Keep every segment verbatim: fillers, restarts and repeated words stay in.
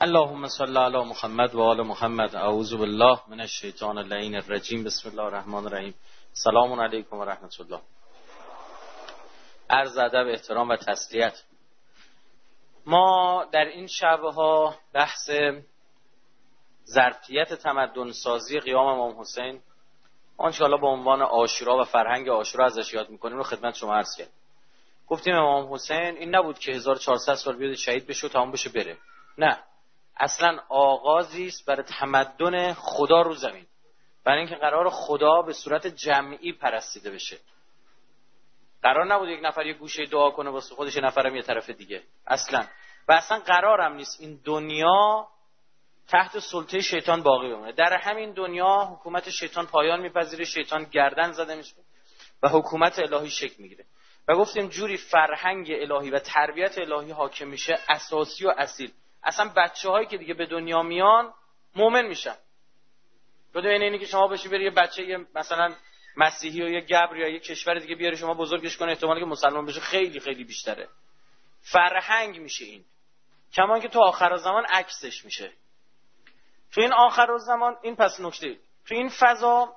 اللهم صل علی محمد و آل محمد. اعوذ بالله من الشیطان اللعین الرجیم. بسم الله الرحمن الرحیم. سلام علیکم و رحمت الله. عرض ادب، احترام و تسلیت. ما در این شبها بحث ظرفیت تمدن سازی قیام امام حسین، آنچه حالا به عنوان عاشورا و فرهنگ عاشورا ازش یاد میکنیم رو خدمت شما عرض کردیم. گفتیم امام حسین این نبود که هزار و چهارصد سال بیاد شهید بشه و تمام بشه بره. نه، اصلا آغازی است برای تمدن خدا رو زمین، برای اینکه قرار خدا به صورت جمعی پرستیده بشه. قرار نبود یک نفر یک گوشه دعا کنه واسه خودش، یه نفرم یه طرف دیگه. اصلا و اصلا قرارم نیست این دنیا تحت سلطه شیطان باقی بمونه. در همین دنیا حکومت شیطان پایان میپذیره، شیطان گردن زده میشه و حکومت الهی شکل میگیره. و گفتیم جوری فرهنگ الهی و تربیت الهی حاکم میشه، اساسی و اصیل. اصلا بچه‌هایی که دیگه به دنیا میان مؤمن میشن. بدون اینه که شما بشی بری یه بچه یه مثلا مسیحی و یه گبر یا یه کشور دیگه بیاری شما بزرگش کنه، احتمالی که مسلمان بشه خیلی خیلی بیشتره. فرهنگ میشه این. کما که تو آخر زمان عکسش میشه. تو این آخر زمان این پس نکته، تو این فضا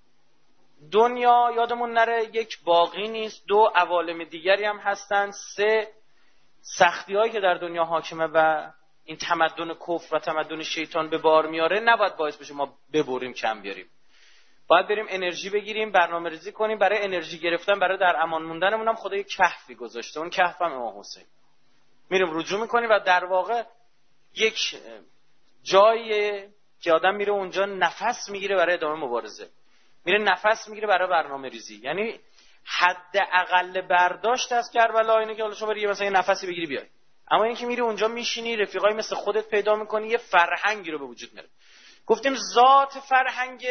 دنیا یادمون نره یک باقی نیست، دو عوالم دیگری هم هستن، سه سختی‌هایی که در دنیا حاکمه و این تمدن کفر و تمدن شیطان به بار میاره نباید باعث بشه ما ببریم کم بیاریم. باید بریم انرژی بگیریم، برنامه‌ریزی کنیم. برای انرژی گرفتن، برای در امان موندنمون هم خدا یک کهفی گذاشته. اون کهف هم امام حسین. میریم رجوع میکنیم و در واقع یک جاییه که آدم میره اونجا نفس میگیره برای ادامه مبارزه، میره نفس میگیره برای برنامه‌ریزی. یعنی حد اقل برداشت از کربلا اینه که حالا شما بری مثلا یه نفسی بگیری بیای، اما اینکه که میری اونجا میشینی، رفیقای مثل خودت پیدا میکنی، یه فرهنگی رو به وجود میاره. گفتیم ذات فرهنگ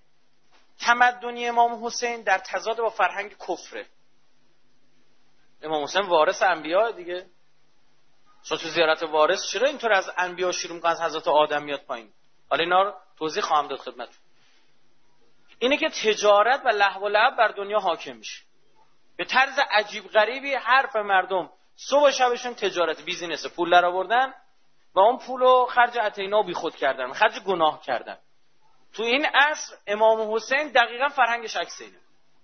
تمدنی امام حسین در تضاد با فرهنگ کفره. امام حسین وارث انبیاء دیگه. شما تو زیارت وارث چرا اینطور از انبیا شروع میکنن، از حضرت آدم میاد پایین؟ حالا اینا رو توضیح خواهم داد خدمتتون. اینه که تجارت و لهو و لعب بر دنیا حاکم میشه. به طرز عجیب غریبی حرف مردم صبح و شبشون تجارت، بیزینس، پول در آوردن و اون پولو خرج اتینا و بیخود کردن، خرج گناه کردن. تو این عصر امام حسین دقیقاً فرهنگش عکس اینه.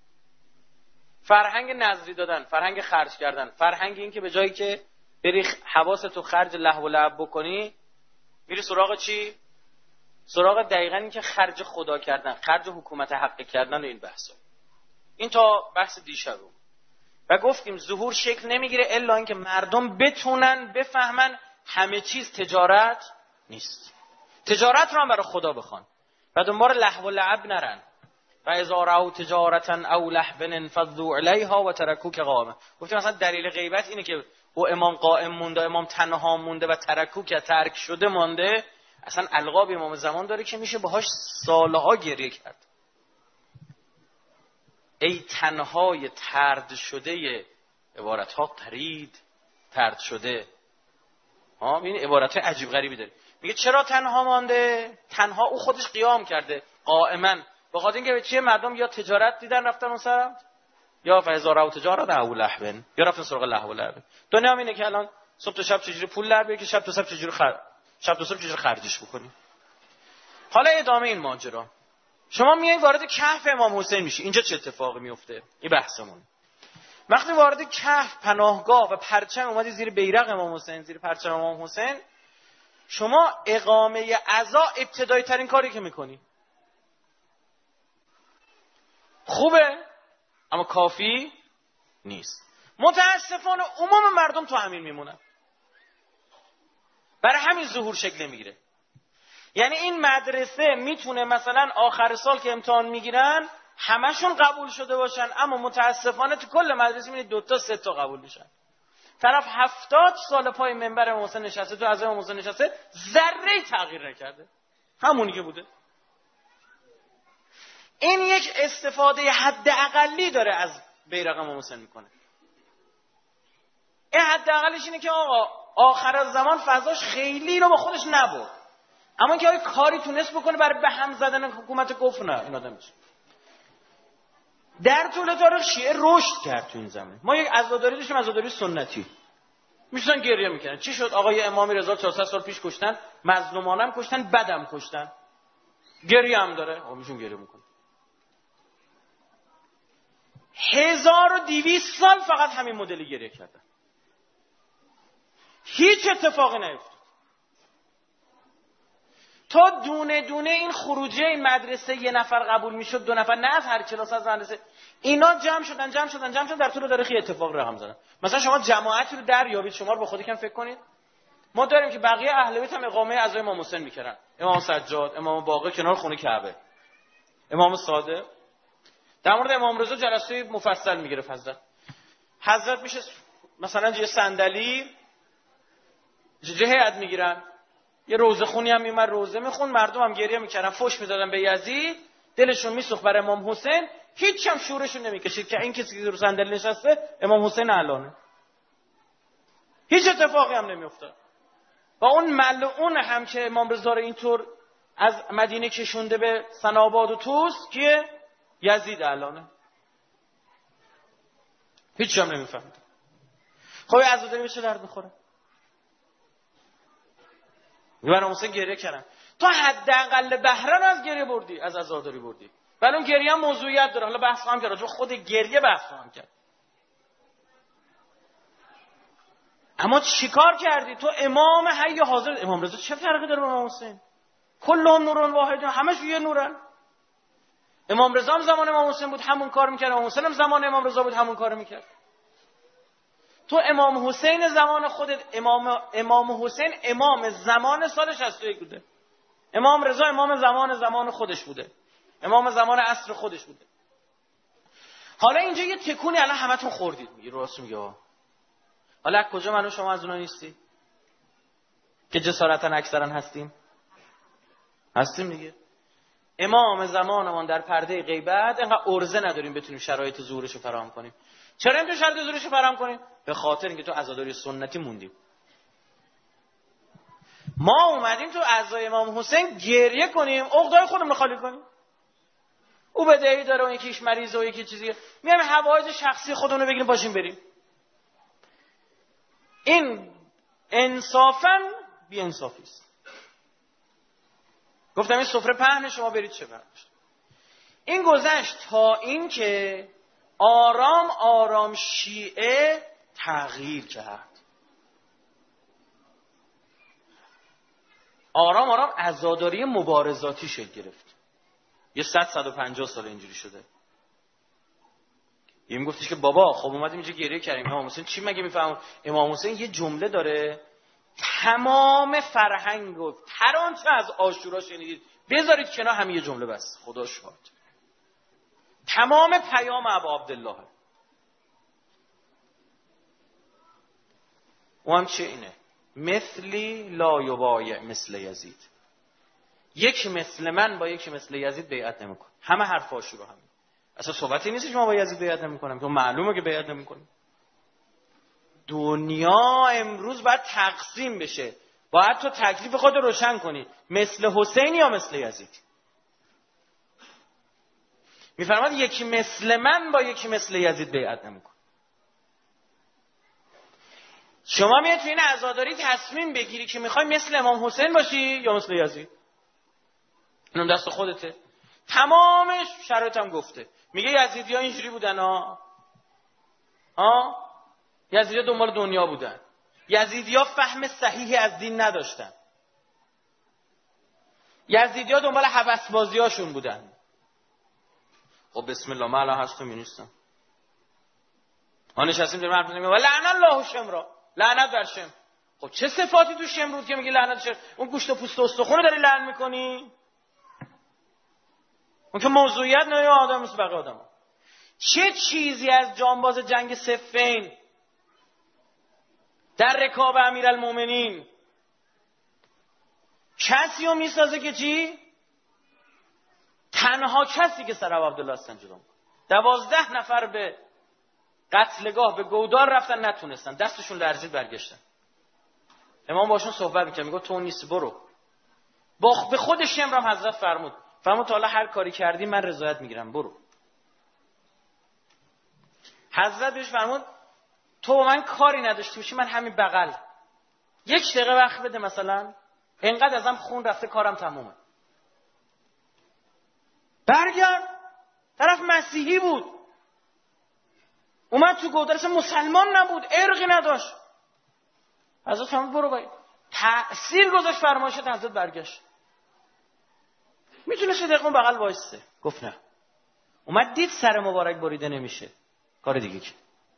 فرهنگ نذری دادن، فرهنگ خرج کردن، فرهنگ این که به جایی که بری حواستو خرج لهو و لعب بکنی، میری سراغ چی؟ سراغ دقیقاً این که خرج خدا کردن، خرج حکومت حق کردن و این بحثا. این تا بحث دیشب بود. و گفتیم ظهور شکل نمیگیره الا اینکه مردم بتونن بفهمن همه چیز تجارت نیست. تجارت رو هم برای خدا بخوان و دنبال لهو و لعب نرن. و اذا رأوا تجارتا او لهوا انفضوا الیها و ترکوک قائما. گفتیم مثلا دلیل غیبت اینه که او امام قائم مونده، امام تنها مونده و ترکوک ترک شده مونده. اصلا القاب امام زمان داره که میشه باهاش سالها گریه کرد. ای تنهای طرد شده، عبارت ها قرید طرد شده. ها این عبارت عجیب غریبی داره. میگه چرا تنها مانده؟ تنها او خودش قیام کرده قائما. بخاطر اینکه چیه مردم یا تجارت دیدن رفتن اون سرم، یا فاذا رأوا تجارت او لهوا، یا رفتن سراغ لهو و لعب. دنیا اینه که الان صبح تا شب چجوری پول در بیاری که شب تا شب چجوری خرج شب تا صبح چجوری خرجش بکنی. حالا ادامه این ماجرا، شما میای وارد کهف امام حسین میشی. اینجا چه اتفاقی میفته؟ این بحثمون. وقتی وارد کهف، پناهگاه و پرچم اومدی زیر بیرق امام حسین، زیر پرچم امام حسین، شما اقامه عزا ابتدایی ترین کاری که میکنی. خوبه اما کافی نیست. متاسفانه عموم مردم تو همین میمونن. برای همین ظهور شکل نمیگیره. یعنی این مدرسه میتونه مثلا آخر سال که امتحان میگیرن همشون قبول شده باشن، اما متاسفانه تو کل مدرسه میبینید دو تا سه تا قبول میشن. طرف هفتاد سال پای منبر امام حسین نشسته، تو از امام حسین نشسته، ذره تغییر نکرده، همونی که بوده. این یک استفاده حد اقلی داره از بیرق امام حسین میکنه. این حد اقلش اینه که آقا آخر از زمان فضاش خیلی رو با خودش نبرد، اما که آیا کاری تونست بکنه برای به هم زدن حکومت کفر؟ نه، این آدم میشه. در طول تاریخ شیعه رشد کرد تو این زمین. ما یک عزاداری داشتیم، عزاداری سنتی. میشن گریه میکنن چی شد؟ آقا یه امامی رضا چهارصد سال پیش کشتن، مظلومانم کشتن، بدم کشتن، گریه هم داره، آمیشون گریه میکنه. هزار و دویست سال فقط همین مدلی گریه کردن، هیچ اتفاقی نیفتاد. تا دونه دونه این خروجه این مدرسه یه نفر قبول میشد، دو نفر، نه از هر کلاس از مدرسه، اینا جمع شدن جمع شدن جمع شدن در طول تاریخ اتفاق رقم زدن. مثلا شما جماعتی رو دریابید، شما رو با خودتون فکر کنید، ما داریم که بقیه اهل بیت هم اقامه عزای امام حسین میکردن، امام سجاد، امام باقر کنار خونه کعبه، امام صادق. در مورد امام رضا جلسه مفصل میگرفت حضرت. حضرت میشه مثلا یه صندلی جه هیئت میگیرن، یه روزه خونی هم میومد روزه میخون، مردم هم گریه میکردن، فحش میدادن به یزید، دلشون میسوخت برای امام حسین، هیچ هم شورشون نمیکشید که این کسی که رو صندلی نشسته امام حسین علانه. هیچ اتفاقی هم نمیافتاد. و اون ملعون هم که امام رضا رو اینطور از مدینه کشونده به سناباد و طوس که یزید علانه، هیچ هم نمیفهمید. خب عزاداری به چه درد میخوره؟ امام حسین گریه کردن، تا حداقل بهره از گریه بردی، از عزاداری بردی. ولی اون گریه هم موضوعیت داره، حالا بحث خواهم کرد، راجع خود گریه بحث خواهم کرد. اما چیکار کردی تو؟ امام حی حاضر، امام رضا چه فرقی داره با امام حسین؟ کلهم نورون واحد، همش یه نورن. امام رضا هم زمان امام حسین بود همون کار میکرد، امام حسین هم زمان امام رضا بود همون کار میکرد. تو امام حسین زمان خودت، امام امام حسین امام زمان سال شصت و یک بوده، امام رضا امام زمان زمان خودش بوده، امام زمان عصر خودش بوده. حالا اینجا یه تکونی الان همتون خوردید، میگی راست میگه. حالا از کجا من و شما از اونها نیستی که جسارتا اکثرا هستیم؟ هستیم دیگه. امام زمانمون در پرده غیبت انقدر ارزه نداریم بتونیم شرایط ظهورش رو فراهم کنیم. چرا این تو شرایط ظهورش رو فراهم کنیم؟ به خاطر اینکه تو عزاداری سنتی موندیم. ما اومدیم تو عزای امام حسین گریه کنیم، عقدای خودمون رو خالی کنیم. او بدهی داره، اون یکیش مریضه، و یکی چیزی، میایم حوایج شخصی خودمون رو بگیریم پاشیم بریم. این انصافاً بی انصافی است. گفتم این سفره پهن، شما برید چه برداشت. این گذشت تا این که آرام آرام شیعه تغییر کرد. آرام آرام عزاداری مبارزاتی شکل گرفت. یه صد صد و پنجاه سال اینجوری شده. یه میگفتش که بابا خب اومدیم اینجا گریه کردیم، امام حسین چی مگه میفهمون؟ امام حسین یه جمله داره، تمام فرهنگ و هر آنچه از عاشورا شنیدید بذارید کنار، همین یه جمله بس، خدا شاهد. تمام پیام ابا عبدالله. و هم چه اینه؟ مثلی لا یبایع مثل یزید. یک مثل من با یک مثل یزید بیعت نمیکن. همه حرف عاشورا همین. اصلا صحبتی نیست که ما با یزید بیعت نمیکنیم، که معلومه که بیعت نمیکنیم. دنیا امروز باید تقسیم بشه، باید تو تکلیف خود روشن کنی، مثل حسین یا مثل یزید. میفرماد یکی مثل من با یکی مثل یزید بیعت نمیکن. شما میاد تو این عزاداری تصمیم بگیری که میخوای مثل امام حسین باشی یا مثل یزید. اینم دست خودته. تمامش شرایطم گفته. میگه یزیدی ها اینجوری بودن ها ها یزیدی ها دنبال دنیا بودن، یزیدی ها فهم صحیحی از دین نداشتن، یزیدی ها دنبال هوسبازی هاشون بودن. خب بسم الله، من الان هستم می نیستم. ما نشستیم در حرف میزنیم و لعن الله شمرا، لعنت بر شم. خب چه صفاتی تو شم بود که میگی لعنت شم؟ اون گوشت و پوست و استخون رو داری لعن میکنی؟ اون که موضوعیت نه، یا آدم مثل بقیه آدم ها. چه چیزی از جانباز جنگ صفین در رکاب امیرالمومنین کسی رو میسازه که چی؟ تنها کسی که سر ابو عبدالله هستن جدا میکنه. دوازده نفر به قتلگاه به گودار رفتن، نتونستن، دستشون لرزید، برگشتن. امام باشون صحبت میکنه، میگه تو نیست، برو. با به خود شمر هم حضرت فرمود فرمود تا حالا هر کاری کردی من رضایت میگیرم، برو. حضرت بهش فرمود تو با من کاری نداشتی باشی، من همین بغل یک دقیقه وقت بده، مثلا اینقدر ازم خون رفته کارم تمومه. برگرد. طرف مسیحی بود، اومد تو گودرش، مسلمان نبود، ارقی نداشت. حضرت فرمود برو باید تأثیر گذاشت فرمایشت. حضرت برگشت. میتونه سه دقیقه بغل وایسته. گفت نه. اومد دید سر مبارک بریده نمیشه، کار دیگه که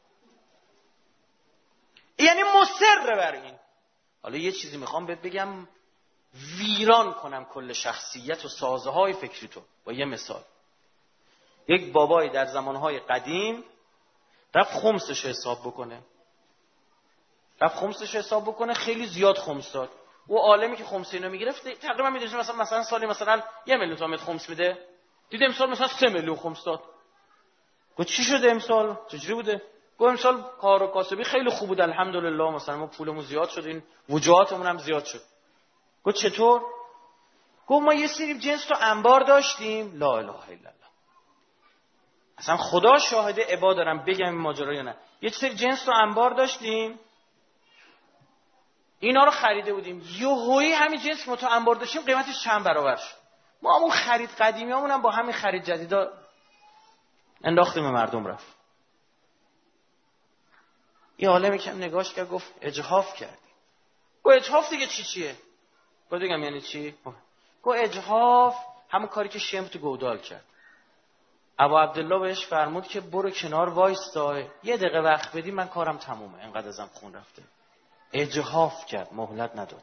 یعنی مصر بر این. حالا یه چیزی میخوام بهت بگم ویران کنم کل شخصیت و سازه های فکری تو با یه مثال. یک بابایی در زمانهای قدیم رفت خمسش حساب بکنه. رفت خمسش حساب بکنه خیلی زیاد خمس داد. او عالمی که خمس اینو میگرفت تقریبا میدونید مثلا مثلا سالی مثلا یه میلیون تومن خمس میده. دید امسال مثلا سه میلیون خمس داد. گفت چی شده امسال؟ چجوری بوده؟ گفت امسال کار و کاسبی خیلی خوب بود الحمدلله، مثلا ما پولمون زیاد شد، این وجوهاتمون هم زیاد شد. گفت چطور؟ گفت ما یه سری جنس تو انبار داشتیم. لا اله الا الله. اصلا خدا شاهده عبا دارم بگم این ماجرا یا نه. یه سری جنس تو انبار داشتیم، اینا رو خریده بودیم، یهویی همین جنس ما تو انبار داشتیم قیمتش چند برابر شد. ما همون خرید قدیمیامون هم با همین خرید جدیدا انداختیم به مردم رفت. یه عالمی که نگاش کرد گفت اجحاف کردی. گفت اجحاف دیگه چی چیه؟ گفت بگم یعنی چی؟ گفت اجحاف همون کاری که شمر تو گودال کرد. ابا عبدالله بهش فرمود که برو کنار وایستا، یه دقیقه وقت بدی من کارم تمومه، انقدر ازم خون رفته. اجحاف کرد، مهلت نداد.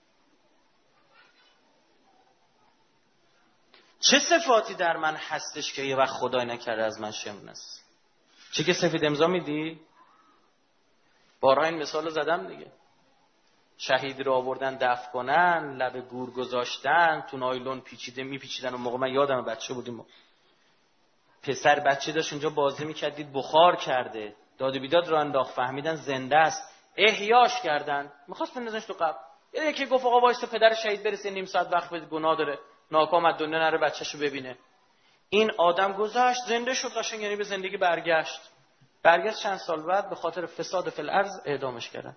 چه صفاتی در من هستش که یه وقت خدای نکرده از من شمر نست؟ چه که سفید امضا میدی؟ بارها این مثال رو زدم دیگه. شهید رو آوردن دفن کنن، لب گور گذاشتن، تو نایلون پیچیده میپیچیدن. و موقع من یادم بچه بودیم، پسر بچه داشت اونجا بازی میکرد، دید بخار کرده، داد و بیداد رو انداخت، فهمیدن زنده است، احیاش کردن، میخواست بندازنش تو قبر. یه یکی گفت آقا وایسا پدر شهید برسه، نیم ساعت وقت بده، گناه داره، ناکام از دنیا نره بچه‌شو ببینه. این آدم گذشت، زنده شد قشنگ، یعنی به زندگی برگشت. برگشت چند سال بعد به خاطر فساد فی الارض اعدامش کردن.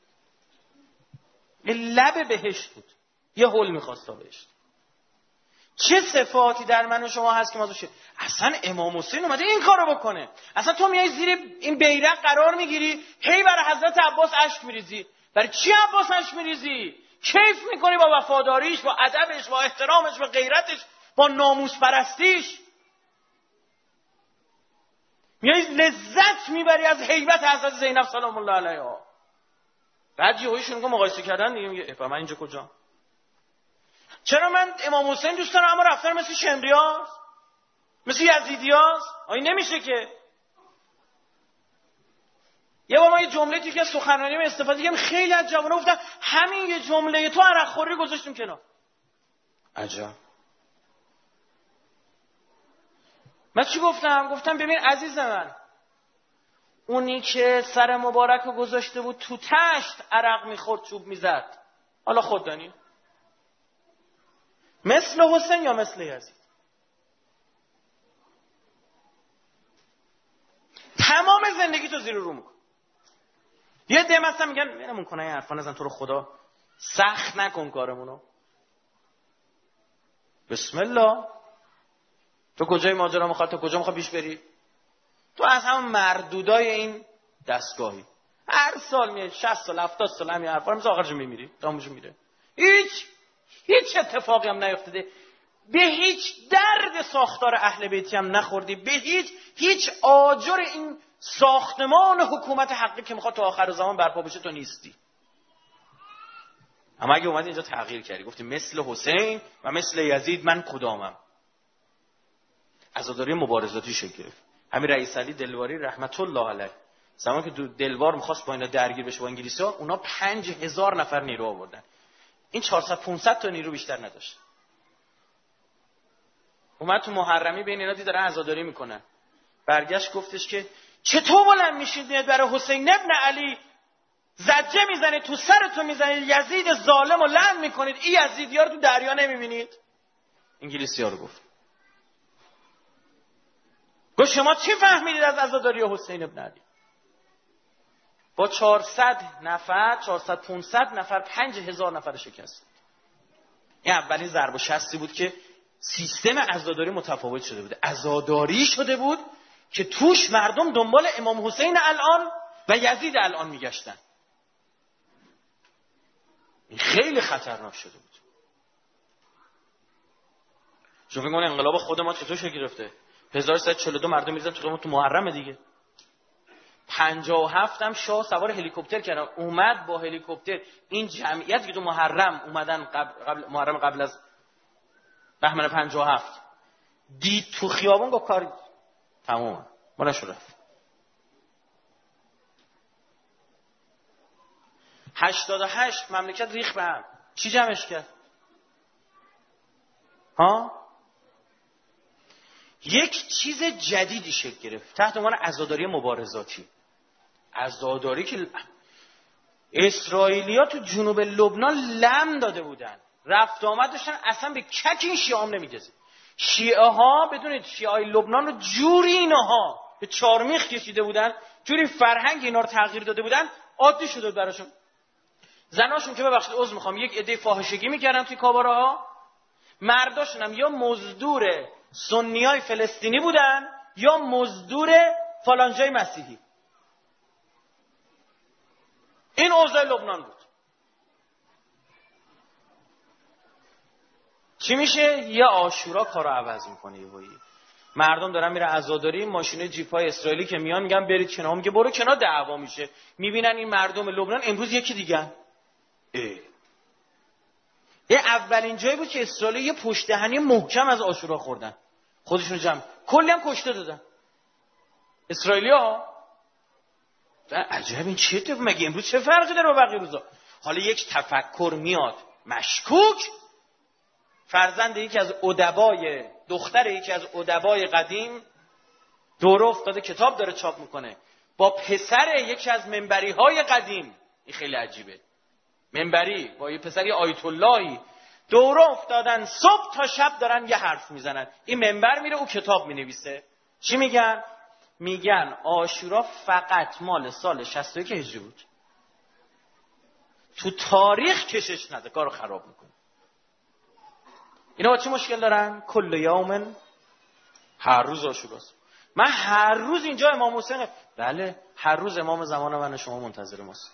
یه لب بهشت بود، یه هول می‌خواست تا بهشت. چه صفاتی در من و شما هست که ما دوشه؟ اصلا امام حسین اومده این کارو بکنه. اصلا تو میای زیر این بیرق قرار میگیری، هی برای حضرت عباس اشک میریزی. برای چی عباس اشک میریزی؟ کیف میکنی با وفاداریش، با ادبش، با احترامش، با غیرتش، با ناموس پرستیش. میای لذت میبری از هیبت حضرت زینب سلام الله علیها. بعد یهویشون که مقایسه کردن دیگه میگه من اینجا کجا؟ چرا من امام حسین دوست دارم اما رفتار مثل شمریاست، مثل یزیدیاست؟ آیا نمیشه که؟ یه بار ما یه جمله توی که سخنرانی من استفاده کردم، خیلی از جوونا گفتن همین یه جمله تو عرق خوری گذاشتیم کنار. عجب. من چی گفتم؟ گفتم ببین عزیز من، اونی که سر مبارک رو گذاشته بود تو تشت عرق میخورد، چوب میزد، حالا خود دانی مثل حسین یا مثل یزید؟ تمام زندگی تو زیر رو میکن. یه دم هستن میگن منمون کنه این حرفا نزن، تو رو خدا سخت نکن کارمونو. بسم الله. تو کجای ماجرا میخواد؟ تو کجا میخواد پیش بری؟ تو از همون مردودای این دستگاهی، هر سال میاد شصت سال هفتاد سال همین حرفا رو آخرش میمیری، داموش میره. هیچ هیچ اتفاقی هم نیفتاده. به هیچ درد ساختار اهل بیتی هم نخوردی، به هیچ هیچ آجر این ساختمان حکومت حقی که میخواد تو آخر زمان برپا بشه تو نیستی. اما اگه اومدی اینجا تغییر کردی، گفتی مثل حسین و مثل یزید من کدامم، عزاداری مبارزاتی شکل گرفت. همین رئیس علی دلواری رحمت الله علیه زمان که دلوار میخواست با اینا درگیر بشه با انگلیسی‌ها، اونا پنج هزار نفر نیرو آوردن، این چهارصد پانصد تا نیرو بیشتر نداشت. اومد تو محرمی بین اینا داره عزاداری میکنه، برگشت گفتش که چطور بلند میشید میاد برای حسین ابن علی زجه میزنید، تو سرتون میزنید، یزید ظالم رو لعن میکنید، این یزیدی‌ها رو تو دریا نمیبینید؟ انگلیسی‌ها رو گفت. گفت شما چی فهمیدید از عزاداری حسین ابن علی؟ با چهارصد نفر، چهارصد پانصد نفر، پنج هزار نفر شکست. این اولین ضرب و شستی بود که سیستم عزاداری متفاوت شده بود. عزاداری شده بود که توش مردم دنبال امام حسین الان و یزید الان میگشتن. این خیلی خطرناک شده بود. شما فکر کنید انقلاب خود ما چطور شکل گرفته؟ هزار و سیصد و چهل و دو مردم می‌ریزن تو تو محرم دیگه. پنجاه و هفت هم شاه سوار هلیکوپتر کردن، اومد با هلیکوپتر این جمعیت که تو محرم اومدن قبل, قبل محرم قبل از بهمن پنجاه و هفت دید تو خیابون گفت کار تمومه ما نشو رفت. هشتاد و هشت مملکت ریخ به هم. چی جمعش کرد؟ ها؟ یک چیز جدیدی شکل گرفت تحت عنوان عزاداری مبارزاتی. عزاداری که اسرائیلیا تو جنوب لبنان لم داده بودن، رفت آمد داشتن، اصلا به کک این شیعه هم نمیگذه. شیعه ها بدونید شیعه های لبنان رو جوری اینها به چارمیخ کشیده بودن، جوری فرهنگ اینا رو تغییر داده بودن، عادی شده براشون. زناشون که ببخشید عذر میخوام یک عده فاحشگی میکردن توی کاباره ها، مرداشون هم یا مزدور سنیای فلسطینی بودن یا مزدور فالانجای مسیحی. این اوضاع لبنان بود. چی میشه؟ یه عاشورا کارو عوض میکنه. یهویی مردم دارن میره عزاداری، ماشینای جیپای اسرائیلی که میان میگن برید کنار، میگه برو کنار، دعوا میشه. میبینن این مردم لبنان امروز یکی دیگه. یه اولین جایی بود که اسرائیل یه پشت دهنی محکم از عاشورا خوردن، خودشون جمع کلی هم کشته دادن اسرائیلی‌ها. عجب این چیه؟ تو مگه امروز چه فرقی داره با بقیه روزا؟ حالا یک تفکر میاد مشکوک، فرزند یکی از ادبای دختر یکی از ادبای قدیم دوره افتاده کتاب داره چاپ میکنه با پسر یکی از منبری های قدیم. این خیلی عجیبه. منبری با یه پسری آیت اللهی دوره افتادن، صبح تا شب دارن یه حرف میزنن. این منبر میره او کتاب مینویسه. چی میگن؟ میگن عاشورا فقط مال سال شصت و یک هجری بود. تو تاریخ کشش نده، کارو خراب میکنه. اینا با چه مشکل دارن؟ کل یومن، هر روز عاشوراست. من هر روز اینجا امام حسین، بله هر روز امام زمان من شما منتظر ماست.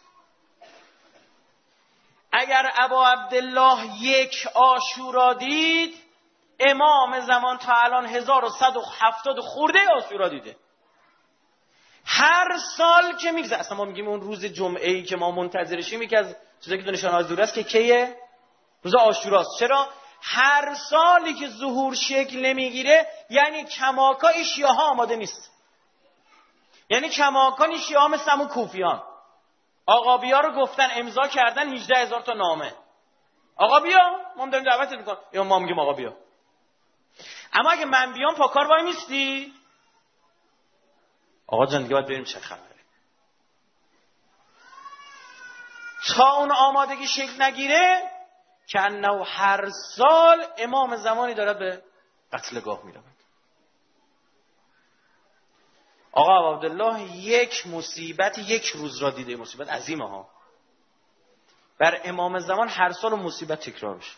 اگر ابا عبدالله یک عاشورا دید، امام زمان تا الان هزار و صد و هفتاد خورده عاشورا دیده. هر سال که میگذره، اصلا ما میگیم اون روز جمعه ای که ما منتظرشیم یکی از چیزایی که دونشان از دور است که کیه؟ روز عاشوراست. چرا؟ هر سالی که ظهور شکل نمیگیره یعنی کماکان شیعه ها آماده نیست. یعنی کماکان شیعه ها مثل همون کوفیان. آقا بیا رو گفتن امضا کردن هجده هزار تا نامه. آقا بیا، ما داریم دعوتت میکنیم. یا ما میگیم آقا بیا. اما اگه من بیام پا کار وای میستی؟ آقا جان دیگه باید بریم چه خبره. تا اون آمادگی شکل نگیره که انه هر سال امام زمانی دارد به قتلگاه میرود. آقا عبدالله یک مصیبت یک روز را دیده، مصیبت عظیمه ها. بر امام زمان هر سال مصیبت تکرار بشه.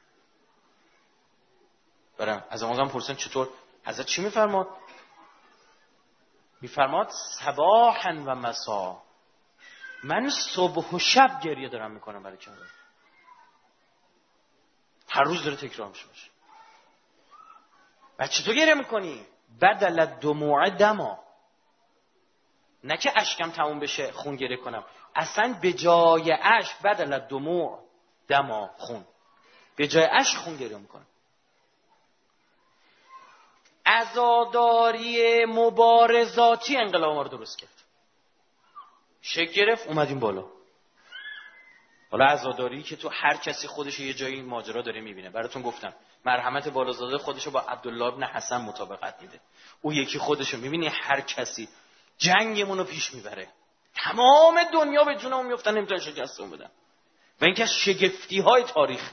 برم از امام زمان پرسن چطور؟ حضرت چی میفرماد؟ میفرماد صباحا و مسا، من صبح و شب گریه دارم میکنم برای کربلا. هر روز داره تکرار میشه باشه. بعد چطور گریه میکنی؟ بدل دموع دما، نه که اشکم تموم بشه خون گریه کنم، اصلا به جای اشک بدل دموع دما، خون، به جای اشک خون گریه میکنم. عزاداری مبارزاتی انقلاب ما رو درست کرد، شکل گرفت، اومدیم بالا. حالا عزاداری که تو هر کسی خودش یه جایی ماجرا داره میبینه. براتون گفتم مرحمت بالازاده خودشو با عبدالله ابن حسن مطابقت میده. او یکی خودشو میبینی هر کسی جنگمون رو پیش میبره، تمام دنیا به جونمون میافتن، نمیتونن شکستمون بدن. و این که شگفتی های تاریخ.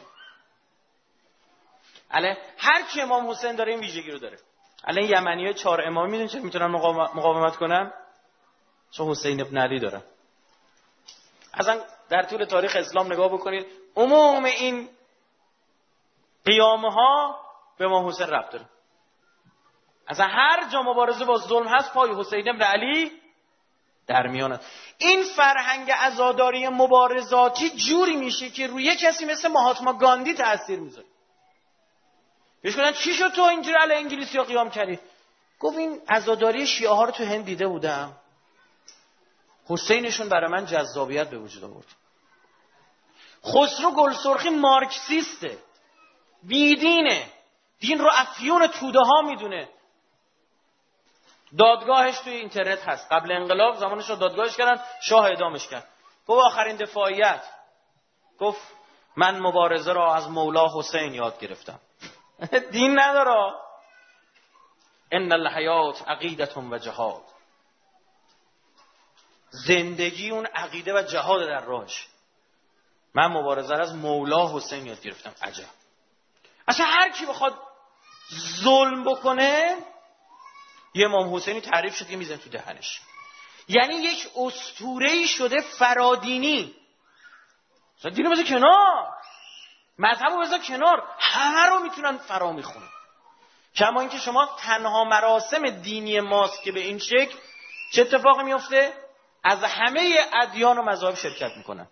الان هر کی امام حسین داره این ویژگی رو داره. الان یمنی‌ها چهار امام میدونن چه میتونن مقاومت کنن؟ چون حسین ابن علی دارن. اصلا در طول تاریخ اسلام نگاه بکنید، عموم این قیامه ها به امام حسین ربط داره. اصلا هر جا مبارزه با ظلم هست پای حسین بن علی در میانه. این فرهنگ عزاداری مبارزاتی جوری میشه که روی کسی مثل مهاتما گاندی تأثیر میذاره. بهش گفتن چی شد تو اینجوری علی انگلیسی ها قیام کردی؟ گفت این عزاداری شیعه ها رو تو هند دیده بودم، حسینشون برای من جذابیت به وجود آورد. خسرو گلسرخی مارکسیسته، بیدینه، دین رو افیون توده ها میدونه. دادگاهش توی اینترنت هست. قبل انقلاب زمانش رو دادگاهش کردن، شاه اعدامش کرد. گفت آخرین دفاعیت، گفت من مبارزه را از مولا حسین یاد گرفتم. دین نداره. ان الحیات عقیدة و جهاد. زندگی اون عقیده و جهاد در راهش. من مبارزه را از مولا حسین یاد گرفتم. عجب. اصلا هر کی بخواد ظلم بکنه، یه امام حسینی تعریف شد که میزن تو دهنش. یعنی یک اسطوره‌ای شده فرادینی. مثلا دینو بذار کنار، مذهبو بذار کنار، همه رو میتونن فرا میخونن. کما اینکه شما تنها مراسم دینی ماست که به این شکل چه اتفاقی میفته؟ از همه ادیان و مذاهب شرکت میکنن.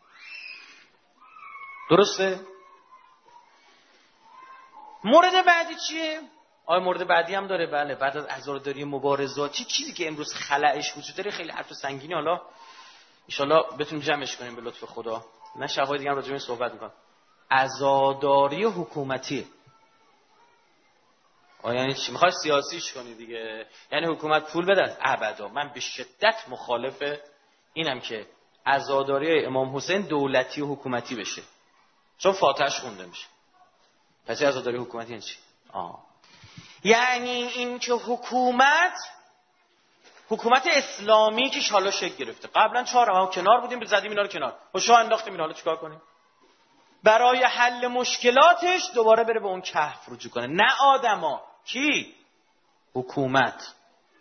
درسته؟ مورد بعدی چیه؟ آیا مورد بعدی هم داره؟ بله. بعد از عزاداری مبارزاتی چیزی که امروز خلأش وجود داره خیلی حرف سنگینی، حالا ان شاءالله بتونیم جمعش کنیم به لطف خدا. نه شب‌های دیگه هم راجع به این صحبت می‌کنم. عزاداری حکومتی. آیا یعنی چی؟ می‌خوای سیاسیش کنی دیگه؟ یعنی حکومت پول بده؟ ابدا. من به شدت مخالف اینم که عزاداری امام حسین دولتی و حکومتی بشه. چون فاتحش خونده میشه. پس عزاداری حکومتی یعنی چی؟ آه. یعنی این که حکومت حکومت اسلامی که حالا شکل گرفته، قبلا چهار ما کنار بودیم، زدیم اینا رو کنار، و شاه انداختیم اینا، حالا چیکار کنیم؟ برای حل مشکلاتش دوباره بره به اون کهف رجوع کنه. نه آدما، کی؟ حکومت.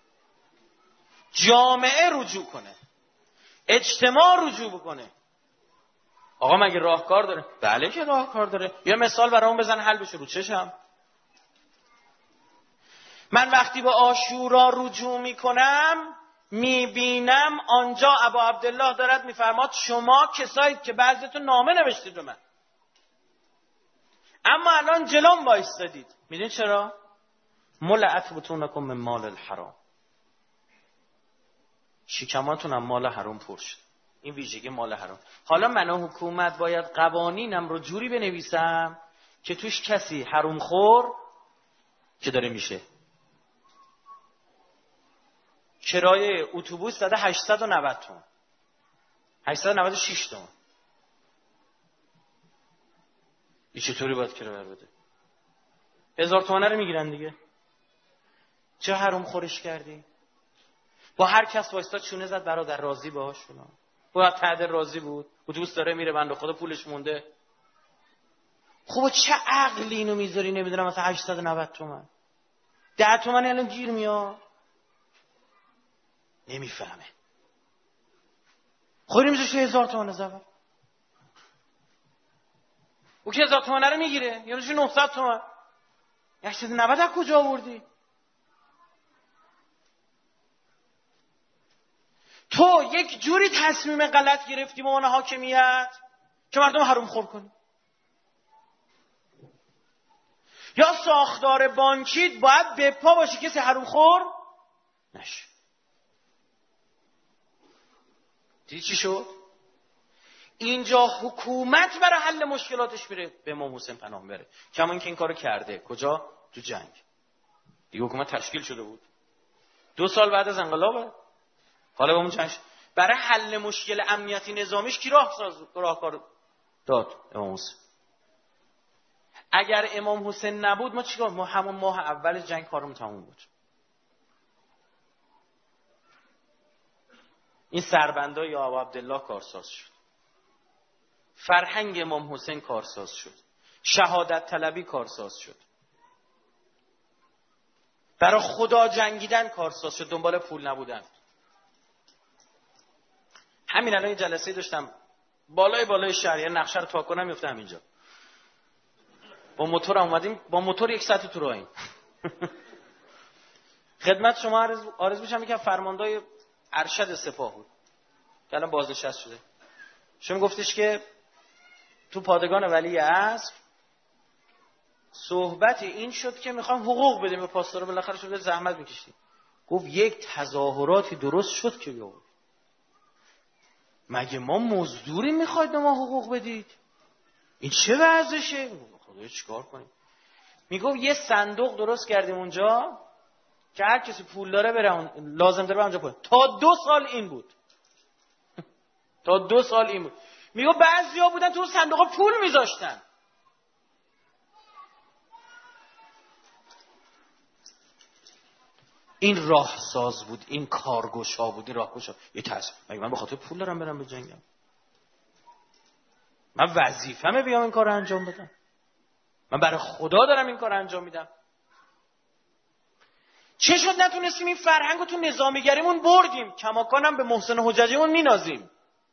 جامعه رجوع کنه، اجتماع رجوع بکنه. آقا مگه راهکار داره؟ بله که راهکار داره. یه مثال برامون بزن حل بشه. رو چشم. من وقتی به عاشورا رجوع میکنم میبینم آنجا ابا عبدالله دارد میفرماد شما کسایی که بعضیتون نامه نوشتید به من، اما الان جلوم وایستادید. میدونید چرا؟ ملأت بطونکم من مال الحرام. شکماتون هم مال حرام پر شد. این ویژگی مال حرام. حالا من و حکومت باید قوانینم رو جوری بنویسم که توش کسی حرام خور که داره میشه. کرایه اتوبوس داده هشتصد و نود تومان، هشتصد و نود و شش تومان. این چطوری باید کرایه بده؟ هزار تومانه رو میگیرن دیگه. چه حرام خورش کردی؟ با هر کس وایستا چونه زد برادر راضی باهاش فلان. باید تعدل راضی بود. اتوبوس داره میره، بنده خدا پولش مونده. خب چه عقلی اینو میذاری نمیدونم مثلا هشتصد و نود تومان. ده تومن الان گیر میاد. نمیفهمه. خوری میشه هزار تومن زبر. او که هزار تومن رو میگیره، یا میشه نهصد تومن. هشتصد و نود از کجا آوردی؟ تو یک جوری تصمیم غلط گرفتی به عنوان حاکمیت که مردم حرام خور کنی. یا ساختار بانکیت باید به پا باشه کسی حرام خور نشه. دیدی چی شد؟ اینجا حکومت برای حل مشکلاتش میره به امام حسین پناه بره. کما اینکه این کارو کرده. کجا؟ تو جنگ. دیگه حکومت تشکیل شده بود. دو سال بعد از انقلاب حالا به اون جنگ برای حل مشکل امنیتی نظامیش کی راه ساز راهکار داد؟ امام حسین. اگر امام حسین نبود ما چیکار؟ ما همون ماه اول جنگ کارمون تموم بود. این سربندای یا ابا عبدالله کارساز شد. فرهنگ امام حسین کارساز شد. شهادت طلبی کارساز شد. برای خدا جنگیدن کارساز شد. دنبال پول نبودن. همین الان یه جلسه داشتم بالای بالای شهر، یه نقشه رو تا کنم میفتم اینجا. با موتور اومدیم، با موتور یک ساعت تو راهیم. خدمت شما عرض میشم که فرماندهای ارشد سپاه بود که الان بازنشسته شده. شما گفتش که تو پادگان ولی عصر صحبت این شد که میخوام حقوق بدیم به پاسدارا، بالاخره شده زحمت میکشید. گفت یک تظاهراتی درست شد که بیاورد. مگه ما مزدوری میخواید به ما حقوق بدید؟ این چه وضعشه؟ خدایا چیکار کنیم؟ میگفت یه صندوق درست کردیم اونجا که هر کسی پول داره بره اون، لازم داره اونجا پول. تا دو سال این بود. تا دو سال این بود. میگفت بعضیا بودن تو صندوقا پول میذاشتن. این راهساز بود، این کارگشا بود، این راهگشا. یه تصمیم مگه من به خاطر پول دارم برم بجنگم؟ من وظیفه‌مه بیام این کارو انجام بدم. من برای خدا دارم این کارو انجام میدم. چه شد نتونستیم این فرهنگو تو نظامیگریمون بردیم؟ کماکانم به محسن حججیمون مینازیم.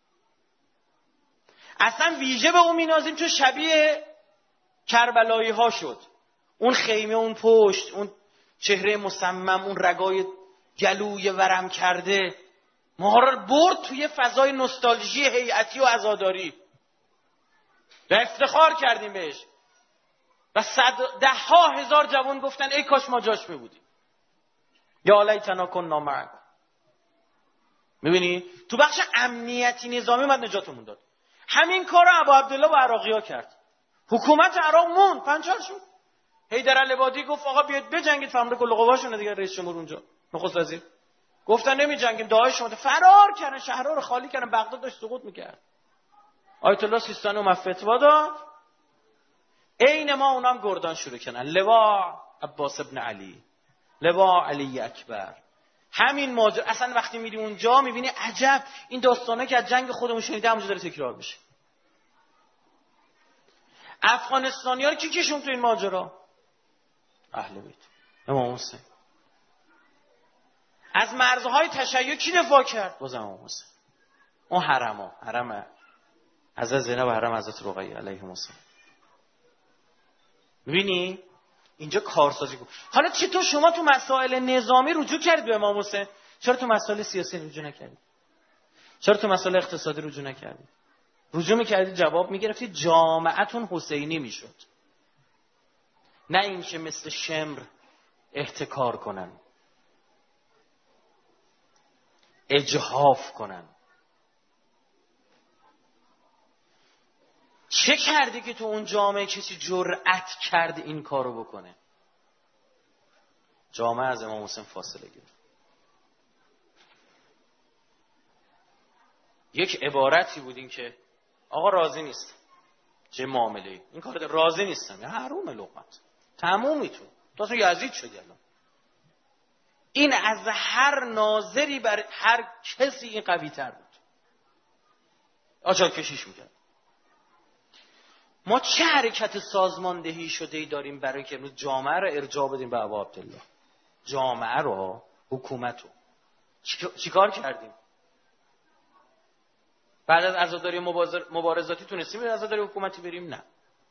اصلا ویژه به اون مینازیم چون شبیه کربلایی ها شد. اون خیمه، اون پشت، اون چهره مصمم، اون رگای گلوی ورم کرده ما را برد توی فضای نوستالژی هیئتی و عزاداری و افتخار کردیم بهش و صد ده ها هزار جوان گفتن ای کاش ما جاش می بودیم. یا لیتنا کنا معکم. میبینی تو بخش امنیتی نظامی اومد نجاتمون داد. همین کارو ابا عبدالله با عراقی‌ها کرد. حکومت عراق موند، پنچال شد. حیدر العبادی گفت آقا بیاید بجنگید، فرمانده کل قواشونه دیگه، رئیس جمهور اونجا، نخست وزیر. گفتن نمی جنگیم، داعش شما فرار کردن، شهرها رو خالی کردن، بغداد داشت سقوط میکرد. آیت الله سیستانی اومد فتوا داد. عین ما اونام گردان شروع کردن. لوا عباس ابن علی، لوا علی اکبر. همین ماجرا. اصلا وقتی میری اونجا میبینی عجب این داستانه که از جنگ خودمون شنیده همونجا داره تکرار میشه. افغانستانی‌ها رو کی کشون تو این ماجرا؟ اهل بیت، امام حسین. از مرزهای تشیع کی دفاع کرد؟ باز امام حسین. اون حرما، حرم حضرت زینب و حرم حضرت رقیه علیهم السلام. می‌بینی اینجا کارسازی بود. حالا چطور شما تو مسائل نظامی رجوع کردید به امام حسین؟ چرا تو مسائل سیاسی رجوع نکردید؟ چرا تو مسائل اقتصادی رجوع نکردید؟ رجوع می‌کردید جواب می‌گرفتید جامعتون حسینی میشد. نه این که مثل شمر احتکار کنن، اجحاف کنن. چه کردی که تو اون جامعه کسی جرأت کرد این کارو بکنه؟ جامعه از امام حسین فاصله گرفت. یک عبارتی بود این که آقا راضی نیست، چه معامله‌ای این کار راضی نیستم، یا حروم لقمت تمومی تو تو اصلا یزید شدی. الان این از هر ناظری بر هر کسی این قوی تر بود، آچار کشیش میکرد. ما چه حرکت سازماندهی شده ای داریم برای که امروز جامعه رو ارجاع بدیم به ابا عبدالله؟ جامعه رو، حکومت رو چی کار کردیم؟ بعد از عزاداری مبارزاتی تونستیم به عزاداری حکومتی بریم؟ نه.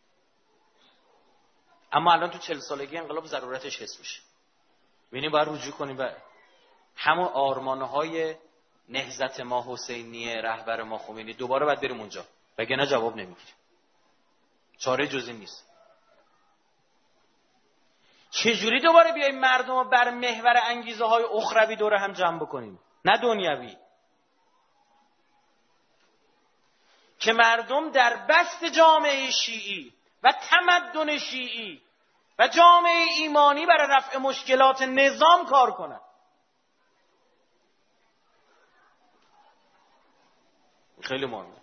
اما الان تو چهل سالگی انقلاب ضرورتش حس میشه. ببینیم باید رجوع کنیم به همون آرمانهای نهضت ما حسینیه، رهبر ما خمینی. دوباره باید بریم اونجا، وگرنه جواب نمیگیریم. چاره جز این نیست. چجوری دوباره بیاییم مردم رو بر محور انگیزه های اخروی دوره هم جمع بکنیم، نه دنیوی؟ که مردم در بست جامعه شیعی و تمدن شیعی و جامعه ایمانی برای رفع مشکلات نظام کار کنن. خیلی مهمه.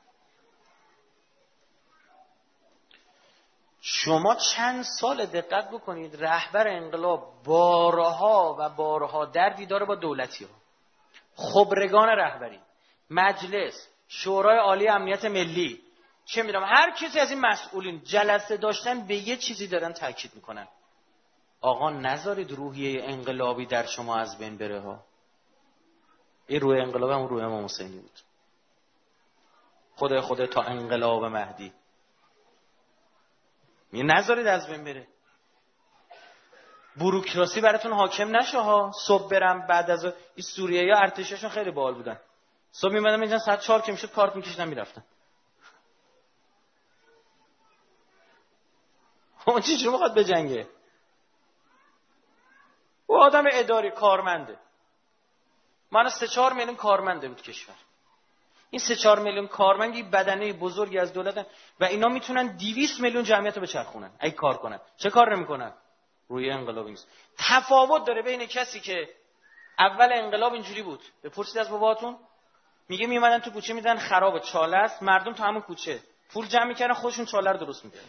شما چند سال دقت بکنید رهبر انقلاب بارها و بارها در دیدار با دولتی ها، خبرگان رهبری، مجلس، شورای عالی امنیت ملی، چه میدونم هر کسی از این مسئولین جلسه داشتن به یه چیزی دارن تاکید میکنن: آقا نذارید روحیه انقلابی در شما از بین بره ها. این روح انقلاب هم روح امام حسینی بود. خدای خدای تا انقلاب مهدی. میگه نذارید از بین بره. بوروکراسی براتون حاکم نشه ها. صبح برم بعد از این سوریه‌یا ارتششون خیلی باحال بودن. صبح میمدن اینجا ساعت چهار که میشد کارت میکشیدن میرفتن. اون چی شما میخواد بجنگه؟ او آدم اداری کارمنده. من سه چهار میلیون کارمنده بود کشور. این سه چهار میلیون کارمند یک بدنه بزرگی از دولتن و اینا میتونن دویست میلیون جمعیت رو بچرخونن اگه کار کنن. چه کار نمیکنن؟ روی انقلاب نیست. تفاوت داره بین کسی که اول انقلاب اینجوری بود، بپرسید از باباتون، میگه میومدن تو کوچه میدن خراب چاله است، مردم تو همون کوچه پول جمع میکردن خودشون چاله رو درست میکردن.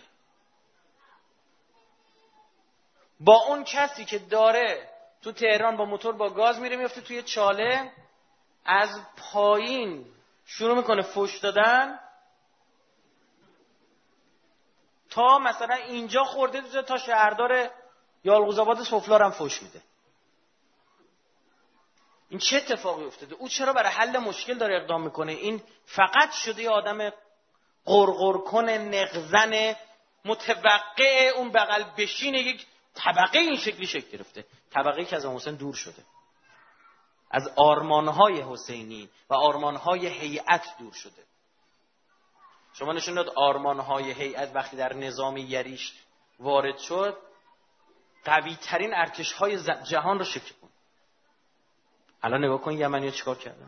با اون کسی که داره تو تهران با موتور با گاز میره میفته توی چاله، از پایین شروع میکنه فوش دادن تا مثلا اینجا خورده تا شهردار یالقوزآباد سفلار هم فوش میده. این چه اتفاقی افتاده؟ او چرا برای حل مشکل داره اقدام میکنه؟ این فقط شده یه آدم قرقر کنه، نقزن، متوقع اون بغل بشینه. یک طبقه این شکلی شکل گرفته، طبقه‌ای که از امام حسین دور شده، از آرمانهای حسینی و آرمانهای هیئت دور شده. شما نشون داد آرمانهای هیئت وقتی در نظام یریش وارد شد قوی ترین ارتش‌های جهان رو شکل کن. الان نگاه کن یمنی‌ها چیکار کردن؟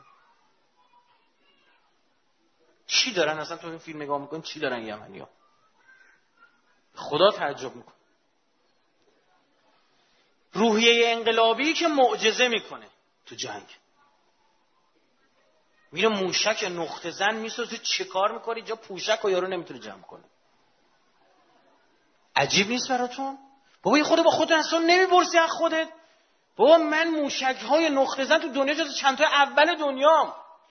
چی دارن اصلا؟ تو این فیلم نگاه میکن چی دارن یمنی‌ها؟ خدا تعجب میکن. روحیه انقلابی که معجزه میکنه تو جنگ. میره موشک نقطه زن میسازه، چه کار میکنه؟ اینجا پوشک و یارو نمیتونه جمع کنه. عجیب نیست براتون؟ بابا این خودت با خودت اصلا نمیپرسی از خودت؟ بابا من موشک های نقطه زن تو دنیا جز چند تا اول دنیام.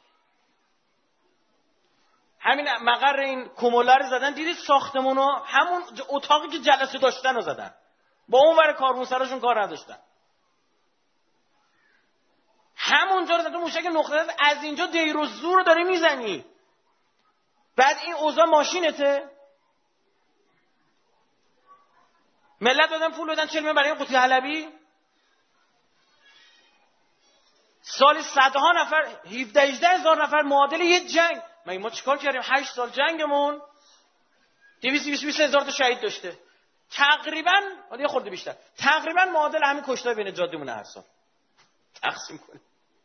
همین مقر این کومولر رو زدن، دیدید ساختمونو همون اتاقی که جلسه داشتن رو زدن، با اون ور کارمونسراشون کار نداشتن، همونجا رو زدن موشک نقطه زن. از اینجا دیر و زور رو داری میزنی، بعد این اوضاع ماشینته. ملت دادن پول بدن چهل میلیون برای این قوطی حلبی. سالی صدها نفر، هفده هجده هزار نفر معادل یه جنگ. ما ما چیکار کردیم؟ هشت سال جنگمون دویست بیست هزار تا شهید داشته. تقریبا یه خورده بیشتر، تقریبا معادل همین کشتای بین جادهمون هر سال تقسیم کنیم.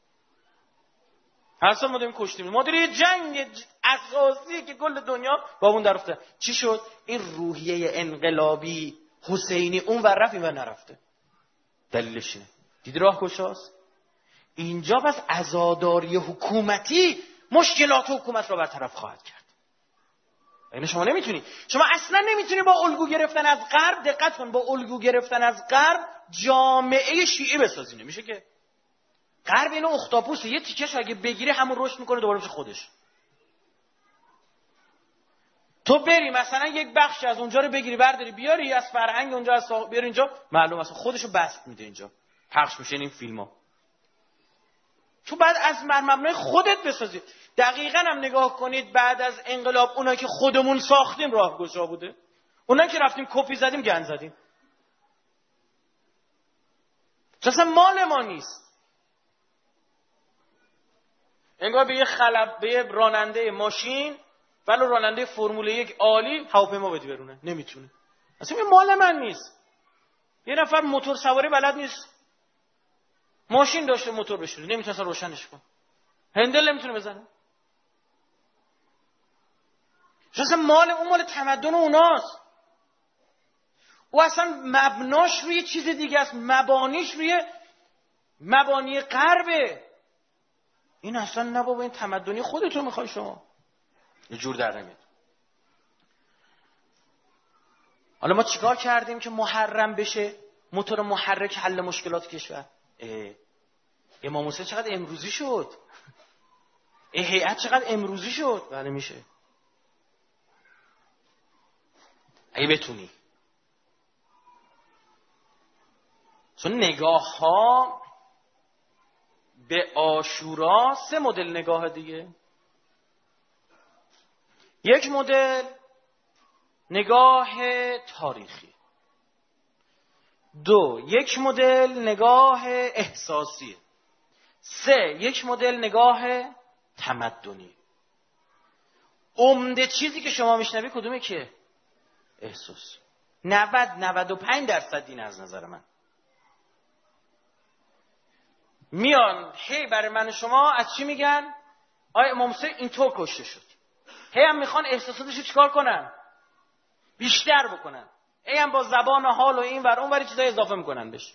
هر سال ما داریم کشتیم. ما داریم یه جنگ اساسی که کل دنیا با اون در رفته. چی شد؟ این روحیه انقلابی حسینی اون ور رفت این ور نرفته. دلیلش اینه. دیدی راه کجاست؟ اینجا پس عزاداری حکومتی مشکلات حکومت را برطرف خواهد کرد. یعنی شما نمیتونی، شما اصلا نمیتونی با الگو گرفتن از غرب، دقت کن، با الگو گرفتن از غرب جامعه شیعه بسازی. نمیشه که. غرب اینو اختاپوسه، یه تیکش اگه بگیری همون رشد میکنه دوباره میشه خودش. تو بری مثلا یک بخش از اونجا رو بگیری برداری بیاری از فرهنگ اونجا از ساق... بیاری اینجا، معلومه اصلا خودشو بست میده، اینجا پخش میشه این فیلم‌ها. تو بعد از مبنای خودت بسازی. دقیقاً هم نگاه کنید بعد از انقلاب اونایی که خودمون ساختیم راهگشا بوده، اونایی که رفتیم کپی زدیم گند زدیم. اصلا مال ما نیست. انگار به یه خلب به یه راننده ماشین ولو راننده فرمول یک عالی هواپیما بدی برونه، نمیتونه. اصلا این مال من نیست. یه نفر موتور سواری بلد نیست، ماشین داشته موتور بشونه، نمیتونه اصلا روشنش کنه، هندل نمیتونه بزنه. اصلا مال اون مال تمدن اوناست. او اصلا مبناش روی چیز دیگه است، مبانیش روی مبانی غربه. این اصلا نه بابا، این تمدنی خودتون میخوای شما. یه جور در نمیاد. حالا ما چیکار کردیم که محرم بشه موتور محرک حل مشکلات کشور؟ امام حسین چقدر امروزی شد، هیئت چقدر امروزی شد. بله میشه اگه بتونی. چون نگاه ها به عاشورا سه مدل نگاه دیگه. یک مدل نگاه تاریخی. دو، یک مدل نگاه احساسی. سه، یک مدل نگاه تمدنی. عمده چیزی که شما میشنوی کدومه که؟ احساس. نود نود و پنج درصد این از نظر من. میان هی برای من و شما از چی میگن؟ آیا امام حسین اینطور کشته شد. هی هم میخوان احساساتشو چیکار کنن؟ بیشتر بکنن. هی هم با زبان حال و این ور اون ور چیزای اضافه میکنن بهش.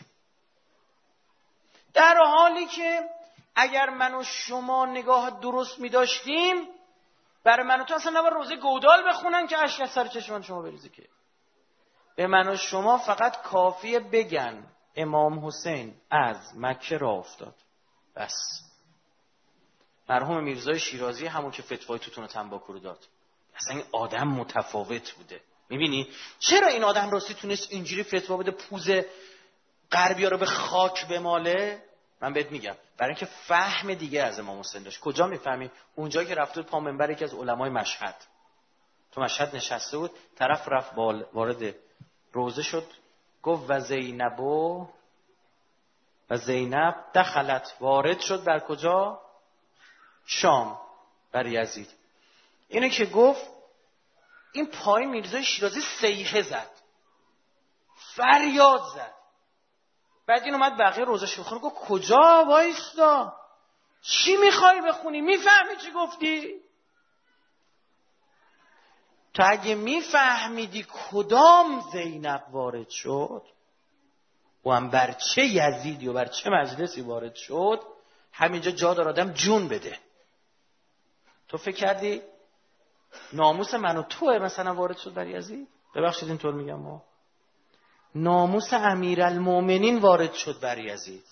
در حالی که اگر من و شما نگاه درست میداشتیم، برای من و تو اصلا نباید روزه گودال بخونن که اشک از سر چشمان شما بریزه. که به من و شما فقط کافیه بگن امام حسین از مکه راه افتاد، بس. مرحوم میرزای شیرازی همون که فتوای توتون تنباکو رو داد، اصلا این آدم متفاوت بوده. میبینی چرا این آدم راستی تونست اینجوری فتوا بده پوز غربیا رو به خاک بماله؟ من بهت میگم برای اینکه فهم دیگه از امام حسین داشت. کجا میفهمی؟ اونجایی که رفت بود پا منبر یکی از علمای مشهد، تو مشهد نشسته بود، طرف رفت وارد روزه شد، گفت و زینب و زینب دخلت، وارد شد بر کجا؟ شام، بر یزید. اینو که گفت این پای میرزای شیرازی صیحه زد، فریاد زد. بعد این اومد بقیه روزش بخونه، گفت کجا وایستا؟ چی میخوای بخونی؟ میفهمی چی گفتی؟ تو اگه میفهمیدی کدام زینب وارد شد و هم بر چه یزیدی و بر چه مجلسی وارد شد، همینجا جا داره آدم جون بده. تو فکر کردی ناموس من و توه مثلا وارد شد بر یزید؟ ببخشید اینطور میگم، ما ناموس امیرالمومنین وارد شد بر یزید.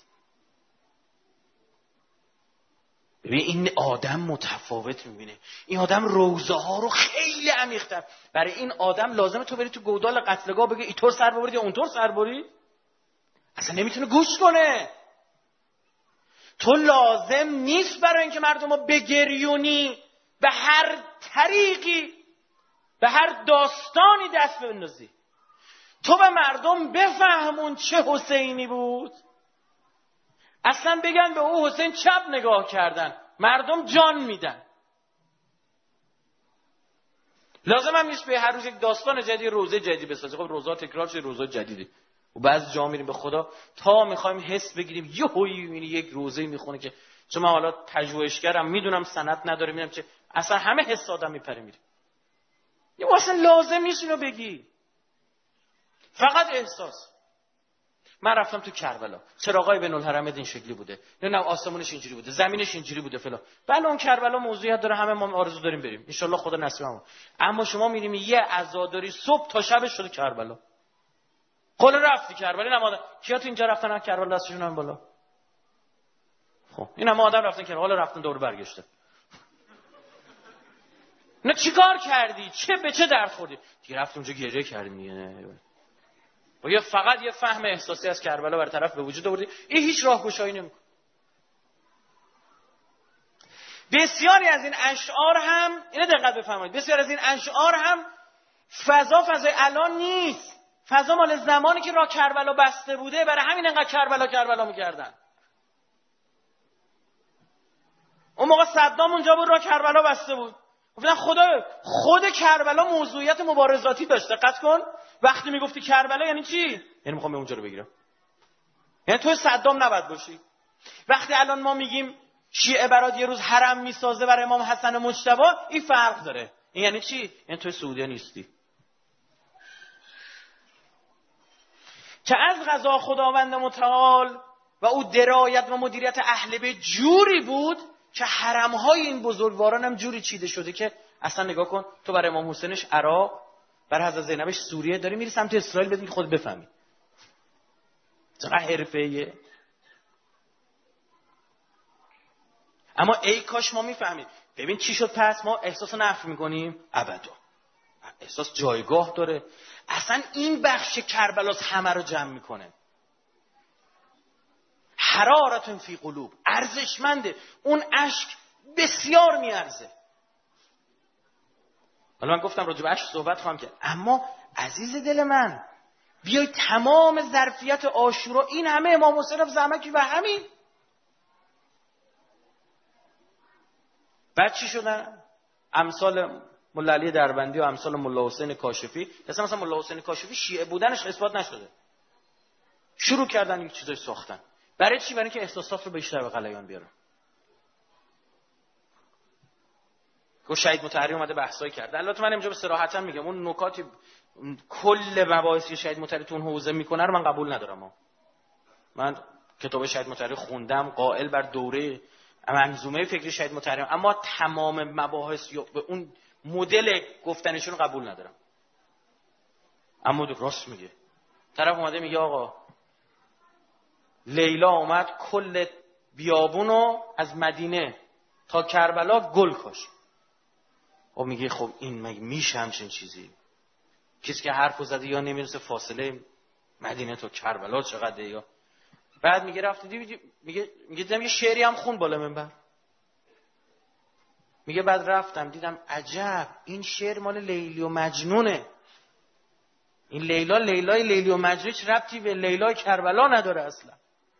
ببین این آدم متفاوت میبینه. این آدم روزه ها رو خیلی عمیق‌تر. برای این آدم لازمه تو بری تو گودال قتلگاه بگی اینطور سر ببرید یا اونطور سر برید؟ اصلا نمیتونه گوش کنه. تو لازم نیست برای اینکه مردم رو بگریونی به هر طریقی، به هر داستانی دست بندازی. تو به مردم بفهمون چه حسینی بود. اصلا بگن به او حسین چپ نگاه کردن، مردم جان میدن. لازم هم نیست به هر روز یک داستان جدید، روزه جدید بسازی. خب روزا تکرار شده، روزا جدیده. و بعضی جا میریم به خدا تا میخوایم حس بگیریم یهویی میبینی یک روزه میخونه که چون من حالا پژوهشگرم میدونم سند نداره، میدونم چه اصلا همه حس آدم میپره میره. یه اصلا لازم نیست اینو بگی، فقط احساس. من رفتم تو کربلا، چراغای بین الحرمین این شکلی بوده، نمیدونم آسمونش اینجوری بوده، زمینش اینجوری بوده فلان. بله اون کربلا موضوعیت داره، همه ما آرزو داریم بریم ان شاءالله خدا نصیبمون. اما شما میریم یه عزاداری صبح تا شب شده کربلا. قول رفتی کربلا، نماز کیا تو اینجا رفتن کربلا دستشون هم بالا؟ خب اینا ما آدم رفتن که حالا رفتن دور برگشته. نه چیکار کردی؟ چه به چه درد خوردی؟ دیگه رفت اونجا گریه کردیم دیگه. و یا فقط یه فهم احساسی از کربلا بر طرف به وجود آوردی، این هیچ راهگشایی نمیکنه. بسیاری از این اشعار هم، اینو دقت بفرمایید، بسیار از این اشعار هم فضا فضای الان نیست. فضا مال زمانی که راه کربلا بسته بوده، برای همین انقدر کربلا کربلا میکردن. اون موقع صدام اونجا بود، راه کربلا بسته بود. گفتن خدا خود کربلا موضوعیت مبارزاتی داشت. دقت کن، وقتی میگفتی کربلا یعنی چی؟ یعنی میخوام به اونجا رو بگیرم. یعنی تو صدام نباید باشی. وقتی الان ما میگیم شیعه برات یه روز حرم میسازه برای امام حسن مجتبی، این فرق داره. این یعنی چی؟ یعنی تو سعودی نیستی. که از قضا خداوند متعال و او درایت و مدیریت اهل بیت جوری بود که حرمهای این بزرگواران هم جوری چیده شده که اصلا نگاه کن، تو برای امام حسینش عراق، برای حضرت زینبش سوریه، داری میری سمت اسرائیل بدون که خود بفهمی. چقدر حرفه‌ایه. اما ای کاش ما میفهمیم. ببین چی شد پس؟ ما احساس نفی میکنیم؟ ابدا. احساس جایگاه داره. اصلا این بخش کربلاس همه رو جمع میکنه. حرارت فی قلوب، ارزشمنده. اون اشک بسیار میارزه. حالا من گفتم راجع به عشق صحبت خواهم کرد، اما عزیز دل من بیای تمام ظرفیت عاشورا این همه امام حسین رفت زحمت و همین بعد چی شدن؟ امثال ملا علی دربندی و امثال ملا حسین کاشفی. مثلا مثلا ملا حسین کاشفی شیعه بودنش اثبات نشده، شروع کردن این چیزای ساختن. برای چی؟ برای اینکه احساسات رو بیشتر به غلیان بیارن. گفت شهید مطهری اومده بحثایی کرد. البته من اینجا به صراحت میگم اون نکاتی کل مباحثی که شهید مطهری تو اون حوزه میکنه رو من قبول ندارم. من کتاب شهید مطهری خوندم، قائل بر دوره منظومه فکری شهید مطهری، اما تمام مباحث به اون مدل گفتنشون قبول ندارم. اما راست میگه. طرف اومده میگه آقا لیلا اومد کل بیابونو از مدینه تا کربلا گل کاشت. خب میگه خب این مگه میشه همچین چیزی؟ کسی که حرفو زده یا نمیدونه فاصله مدینه تا کربلا چقدره، یا بعد میگه رفت دیدی میگه میگه دیدم یه شعری هم خون بالا منبر. میگه بعد رفتم دیدم عجب این شعر مال لیلی و مجنونه. این لیلا لیلای لیلی و مجنون چه ربطی به لیلای کربلا نداره اصلا.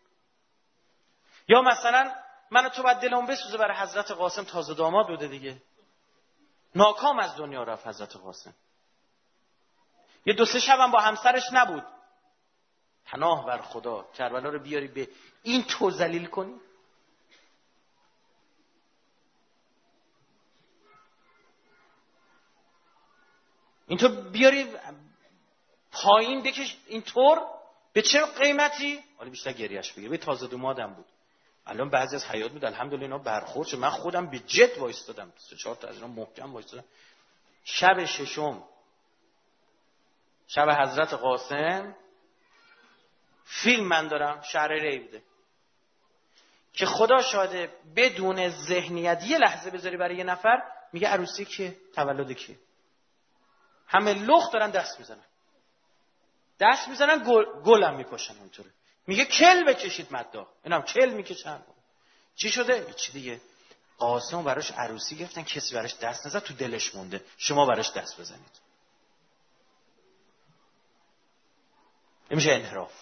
یا مثلا من و تو بعد دلمون بسوزه برای حضرت قاسم، تازه داماد بوده دیگه، ناکام از دنیا رفت حضرت قاسم، یه دو سه شبم با همسرش نبود. پناه بر خدا کربلا رو بیاری به این تو ذلیل کنی؟ این تو بیاری پایین بکش اینطور به چه قیمتی؟ حالا بیشتر گریهش بگیر. به تازه دامادم بود، الان بعضی از حیات بود الحمدلله اینا برخورد شد. من خودم به جد وایستادم، سه چهار تا از اینا محکم وایستادم. شب ششم شب حضرت قاسم فیلم من دارم، شهر ری بوده که خدا شاهده بدون ذهنیت یه لحظه بذاری برای یه نفر میگه عروسی که تولد که همه لخت دارن دست میزنن دست میزنن گل گلم میکشن اونطوره. میگه کل بکشید مداح، اینم کل میکشن. چی شده؟ چی دیگه؟ قاسم براش عروسی گرفتن، کسی براش دست نزد، تو دلش مونده شما براش دست بزنید. نمیشه انحراف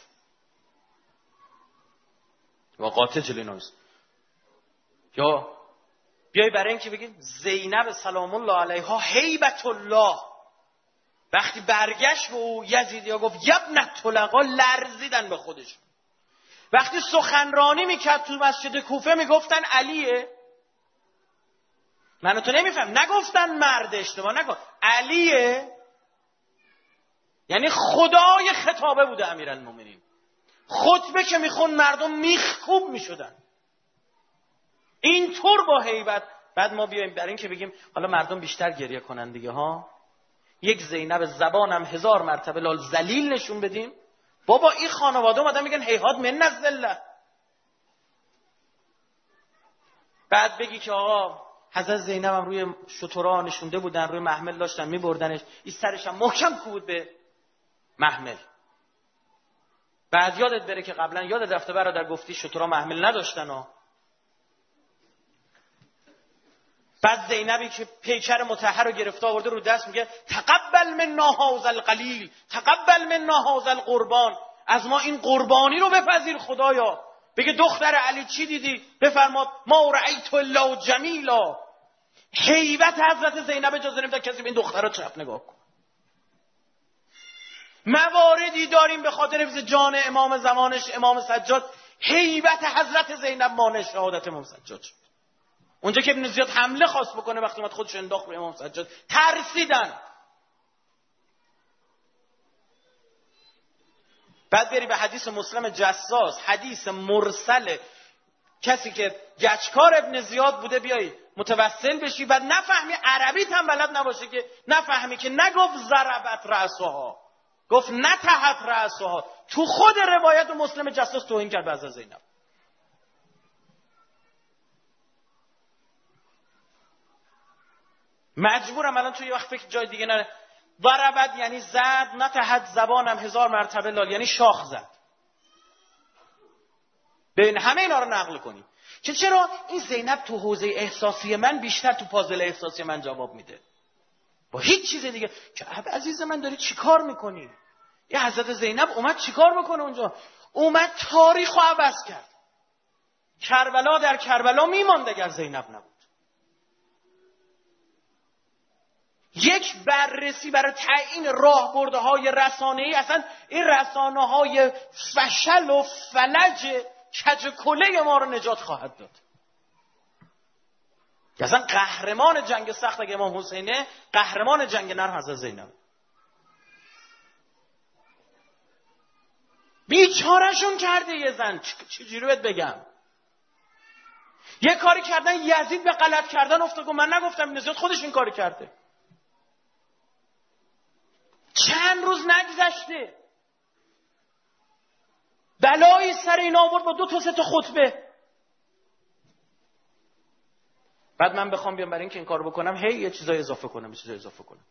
و قاطع جلوی نوز. یا بیای برای اینکه بگیم زینب سلام الله علیها هیبت الله وقتی برگشت به او یزیدیا گفت یبنت طلقا، لرزیدن به خودشون. وقتی سخنرانی میکرد تو مسجد کوفه میگفتن علیه، منو تو نمیفهم، نگفتن مرد، اشتباه نکن، علیه، یعنی خدای خطابه بوده امیرالمومنین. خطبه که میخون مردم میخکوب میشدن اینطور با هیبت. بعد ما بیایم برای این که بگیم حالا مردم بیشتر گریه کنن دیگه ها، یک زینب زبانم هزار مرتبه لال ذلیل نشون بدیم. بابا این خانواده اومدن میگن هیهات من الذله. بعد بگی که آقا حضرت زینب هم روی شترها نشونده بودن، روی محمل داشتن میبردنش، این سرش هم محکم کوبید به محمل. بعد یادت بره که قبلا یادت رفته برادر گفتی شترها محمل نداشتن ها. بعد زینبی که پیکر مطهر رو گرفته آورده رو دست میگه تقبل منا هذا القلیل، تقبل منا هذا القربان، از ما این قربانی رو بپذیر خدایا. بگه دختر علی چی دیدی؟ بفرماد ما رأیت الا جمیلا. هیبت حضرت زینب اجازه نمیده کسی به این دختر رو چپ نگاه کن. مواردی داریم به خاطر حفظ جان امام زمانش امام سجاد هیبت حضرت زینب مانع شهادت امام سجاد شد. اونجا که ابن زیاد حمله خواست بکنه وقتی اومد خودش انداخت به امام سجاد ترسیدن. بعد بری به حدیث مسلم جساس، حدیث مرسل کسی که گچکار ابن زیاد بوده بیایی متوسل بشی و نفهمی عربیت هم بلد نباشه که نفهمی که نگفت ضربت رأسها، گفت نتحت رأسها. تو خود روایت مسلم جساس توهین کرد به حضرت زینب. مجبورم الان توی وقت فکر جای دیگه نره. ضربت یعنی زد، نتحت زبانم هزار مرتبه لال یعنی شاخ زد. ببین همه اینا رو نقل کنیم که چرا این زینب تو حوزه احساسی من بیشتر تو پازل احساسی من جواب میده. با هیچ چیز دیگه. که عزیز من داری چی کار میکنی؟ یه حضرت زینب اومد چی کار میکنه اونجا؟ اومد تاریخ رو عوض کرد. کربلا در کربلا میماند اگر زینب نبود. یک بررسی برای تعیین راهبردهای رسانه‌ای، اصلا این رسانه‌های فشل و فلج کج کله ما رو نجات خواهد داد. اصلا قهرمان جنگ سخت اگه امام حسینه، قهرمان جنگ نرم حضرت زینب. بیچارهشون کرده یه زن. چجوری بهت بگم؟ یه کاری کردن یزید به غلط کردن افتاد. من نگفتم، نزید خودش این کاری کرده. چند روز نگذشته بلایی سر این آورد با دو تا سه تا خطبه. بعد من بخوام بیام برای اینکه این کارو بکنم هی یه چیزای اضافه کنم، یه چیزای اضافه کنم.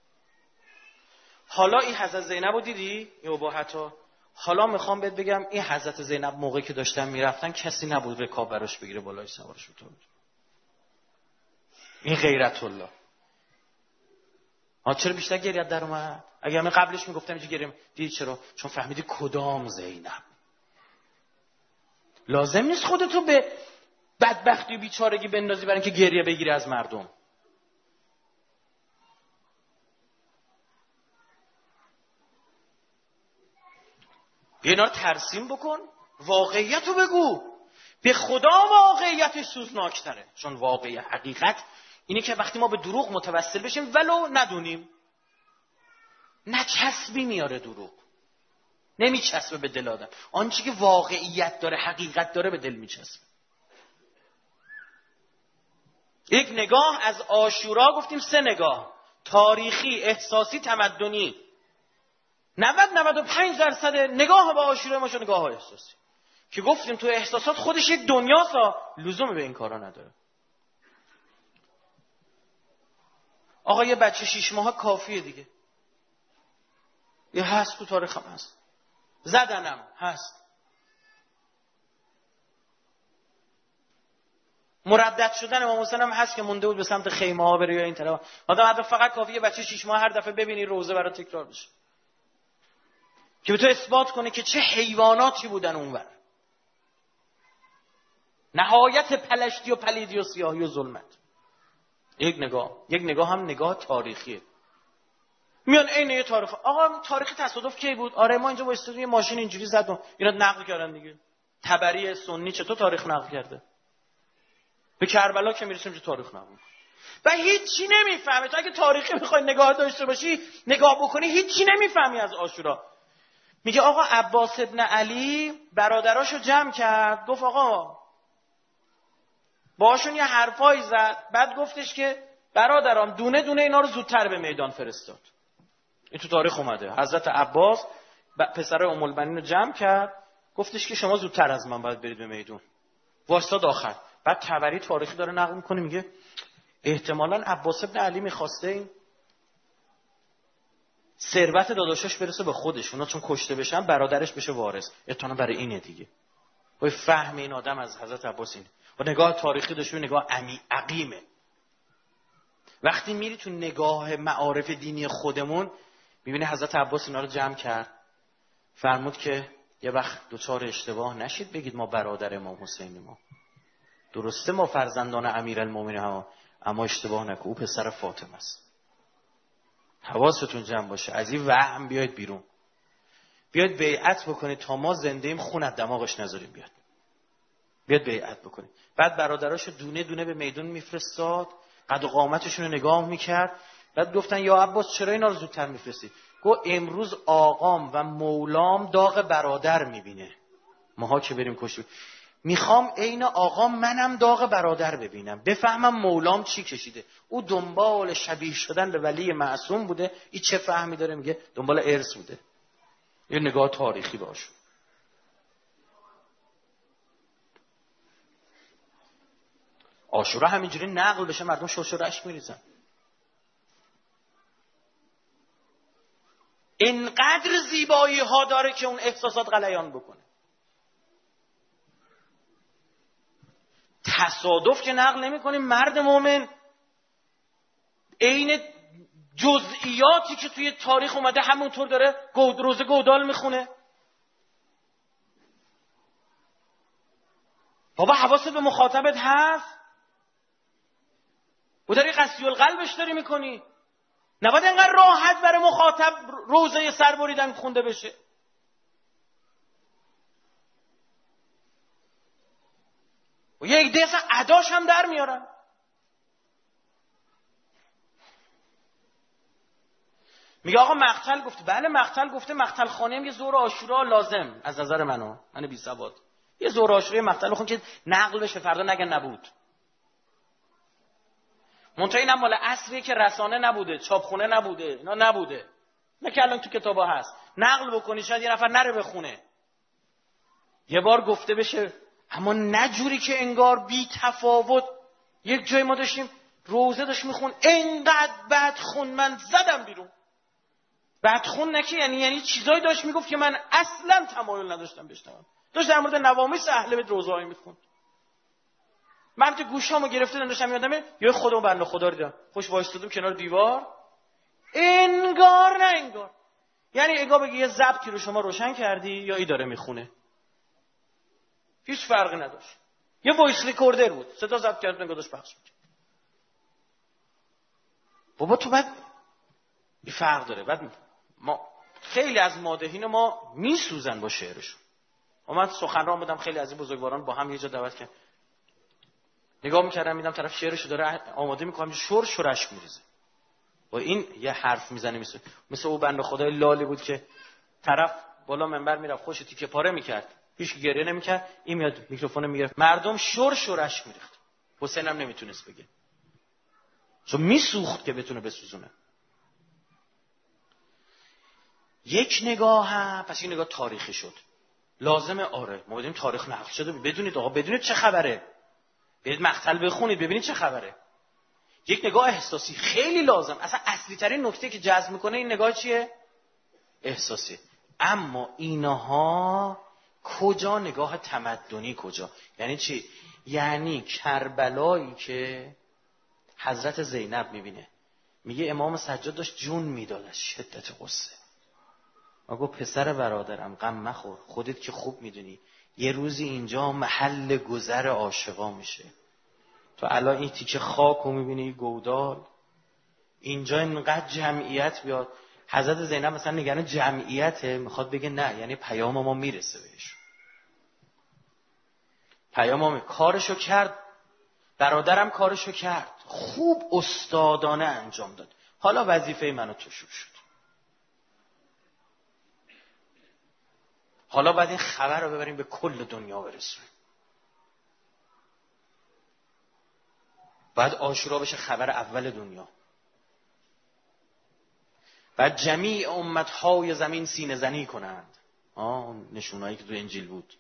حالا این حضرت زینب رو دیدی؟ این اباحتا. حالا میخوام بهت بگم این حضرت زینب موقعی که داشتن میرفتن کسی نبود رکاب براش بگیره بالای سوارش بتونه. این غیرت الله. ها چرا بیشتر گریت در اومد؟ اگه من قبلش میگفتم اینجا گریم، دیدی چرا؟ چون فهمیدی کدام زینب. لازم نیست خودتو به بدبختی و بیچارگی بندازی برای اینکه گریه بگیری از مردم. اینا رو ترسیم بکن، واقعیت رو بگو. به خدا واقعیتش سوزناکتره. چون واقعی حقیقت اینه که وقتی ما به دروغ متوسل بشیم ولو ندونیم، نه چسبی میاره دروغ، نمیچسبه به دل آدم. آنچه که واقعیت داره، حقیقت داره، به دل میچسبه. یک نگاه از عاشورا گفتیم سه نگاه: تاریخی، احساسی، تمدنی. نود نود و پنج درصد نگاه به عاشورا ما شو نگاه های احساسی که گفتیم تو احساسات خودش یک دنیاست، لزومی به این کارا نداره. آقا یه بچه شیش ماه کافیه دیگه. یه هست تو تاریخ هم هست، زدنم هست، مردد شدن امام حسین هم هست که مونده بود به سمت خیمه ها بره یا این طرف. آدم حتی فقط کافیه بچه شیش ماه هر دفعه ببینی روزه برای تکرار بشه که به تو اثبات کنه که چه حیواناتی بودن اونور. نهایت پلشتی و پلیدی و سیاهی و ظلمت. یک نگاه، یک نگاه هم نگاه تاریخیه. میان عین یه تاریخ. آقا تاریخ تصادف کی بود؟ آره ما اینجا با استودیو یه ماشین اینجوری زد و اینا نقل کردن دیگه. تبری سنی چطور تاریخ نقل کرده؟ به کربلا که میرسیم چه تاریخ نقل. و هیچی نمیفهمه. تو اگه تاریخی بخوای نگاه داشته باشی، نگاه بکنی، هیچی نمیفهمی از عاشورا. میگه آقا عباس ابن علی برادراشو جمع کرد، گفت آقا باشون یه حرفایی زد، بعد گفتش که برادرام دونه دونه اینا رو زودتر به میدان فرستاد. این تو تاریخ اومده. حضرت عباس پسر ام البنین رو جمع کرد، گفتش که شما زودتر از من باید برید به میدون. واسطاد آخر. بعد تبری تاریخی داره نقل میکنه، میگه احتمالاً عباس ابن علی میخواسته این ثروت داداشاش برسه به خودش، اونا چون کشته بشن برادرش بشه وارث. احتمالاً برای اینه دیگه. وای فهم این آدم از حضرت عباس اینه. و نگاه تاریخی داشته، نگاه عمی عقیمه. وقتی میری تو نگاه معارف دینی خودمون میبینی حضرت عباس اینا رو جمع کرد، فرمود که یه وقت دوچار اشتباه نشید بگید ما برادر امام حسینیم. ما درسته ما فرزندان امیرالمومنین هم، اما اشتباه نکن او پسر فاطمه است. حواستون جمع باشه. از این وهم بیاید بیرون، بیاید بیعت بکنید تا ما زنده ایم خون از دماغش نذاریم بیاد. بیاد بیعت بکنید. بعد برادراشو دونه دونه به میدون میفرستاد، قد و قامتشون رو نگاه میکرد. بعد گفتن یا عباس چرا اینا رو زودتر میفرستی؟ گفت امروز آقام و مولام داغ برادر میبینه، ماها که بریم کشیم. میخوام عین آقام منم داغ برادر ببینم، بفهمم مولام چی کشیده. او دنبال شبیه شدن به ولی معصوم بوده. این چه فهمی داره؟ میگه دنبال ارث بوده. یه نگاه تاریخی باشه. عاشورا همینجوری نقل بشه مردم شوشو رشک میریزن. اینقدر زیبایی ها داره که اون احساسات غلیان بکنه. تصادف که نقل نمی کنیم. مرد مومن عین جزئیاتی که توی تاریخ اومده همونطور داره گود روزه گودال میخونه. بابا حواست به مخاطبت هست؟ و داری قسی القلبش داری میکنی؟ نباید اینقدر راحت برای مخاطب روزه سر بریدن خونده بشه. و یه ایده اصلا اداش هم در میارن. میگه آقا مقتل گفته. بله مقتل گفته. مقتل خانه هم یه ظهر عاشورا لازم از نظر منو، من بی سواد، یه ظهر عاشورا مقتل بخون که نقل بشه فردا نگن نبود. منتها اینم مال عصریه که رسانه نبوده، چاپخونه نبوده، اینا نبوده. نه که الان تو کتابا هست. نقل بکنی شاید یه نفر نره بخونه. یه بار گفته بشه، اما نه جوری که انگار بی تفاوت. یک جای ما داشتیم روزه داشت میخون، انقدر بد خون من زدم بیرون. بد خون نکی یعنی یعنی چیزایی داشت میگفت که من اصلا تمایل نداشتم بشنوم. داشت در مورد نوامیس اهل بیت روزه‌ای میخوند. من تو گوشامو گرفته داشتم یادمه یه خودم بنده خدا رو دیدم. خوش وایستادم کنار دیوار. انگار نه انگار. یعنی انگار بگی یه ضبطی رو شما روشن کردی یا ای داره میخونه. هیچ فرقی نداشت. یه وایس ریکوردر بود. صدا ضبط کرد انگار داشت پخش می‌کرد. بابا تو بعد این فرق داره. بعد ما خیلی از مادحین ما میسوزن با شعرشون. من سخنران بودم، خیلی از این بزرگواران با هم یه جا دعوت کردن. نگاه میکردم میدم طرف شعرشو داره آماده میکنم، شور شورش میریزه. و این یه حرف میزنه مثل مثل او بنده خدای لالی بود که طرف بالا منبر میرفت خوش تیکه پاره میکرد، هیچ گریه نمیکرد، این میاد میکروفون میگرفت مردم شور شورش میریخت. حسین هم نمیتونست بگه چون میسوخت که بتونه بسوزونه. یک نگاه هم پس این نگاه تاریخی شد. لازمه آره ما بدیم تاریخ نقل شده بدونید آقا بدونید چه خبره. برید مقتل بخونید ببینید چه خبره. یک نگاه احساسی خیلی لازم. اصلا اصلی ترین نکته که جذب میکنه این نگاه چیه؟ احساسی. اما اینها کجا نگاه تمدنی کجا؟ یعنی چی؟ یعنی کربلایی که حضرت زینب میبینه میگه امام سجاد داشت جون میداد از شدت غصه. آگو پسر برادرم غم مخور، خودت که خوب میدونی یه روزی اینجا محل گذر عاشقا میشه. تو الان این تیکه خاک رو میبینی گودال، اینجا اینقدر جمعیت بیاد. حضرت زینب مثلا نگران جمعیته، میخواد بگه نه یعنی پیام ما میرسه بهش. پیام ما کارشو کرد، برادرم کارشو کرد، خوب استادانه انجام داد، حالا وظیفه منو تو شد. حالا باید این خبر رو ببریم به کل دنیا برسونیم. باید عاشورا بشه خبر اول دنیا. باید جمیع امتهای زمین سینه زنی کنند. آه نشونایی که تو انجیل بود.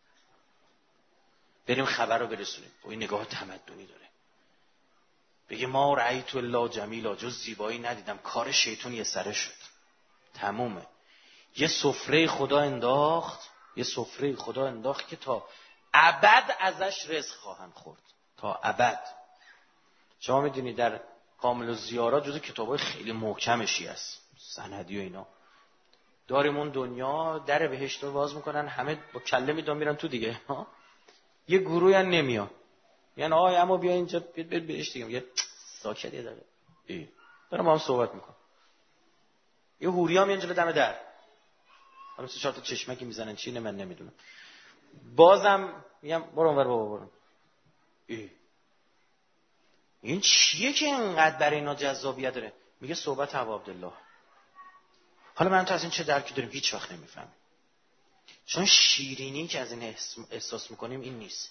بریم خبر رو برسونیم. با این نگاه تمدنی داره. بگه ما رأیت الله جمیلا، جز زیبایی ندیدم، کار شیطان یه سره شد. تمومه. یه سفره خدا انداخت، یه سفره خدا انداخت که تا ابد ازش رزق خواهند خورد. تا ابد. شما میدونی در کامل الزیارات جزو کتابای خیلی محکمشی است، سندی و اینا. داریم اون دنیا در بهشت رو باز میکنن، همه با کله میدون میرن تو دیگه. ها؟ یه گروهی هم نمیان. یعنی آقا اما بیا اینجا بیاد بیاد بهشت دیگه. میگه ساکت یه دقیقه. ای دارم با هم صحبت میکنم. یه حوریام اینجا دم در. حالا سه چهار تا چشمکی میزنن چی نه من نمیدونم. بازم میگم برو اونور بابا برو. ای این چیه که اینقدر برای اینا جذابیت داره؟ میگه صحبت ابا عبدالله. حالا من تو از این چه درکی داریم هیچ وقت نمیفهمیم. چون شیرینی که از این احساس میکنیم این نیست.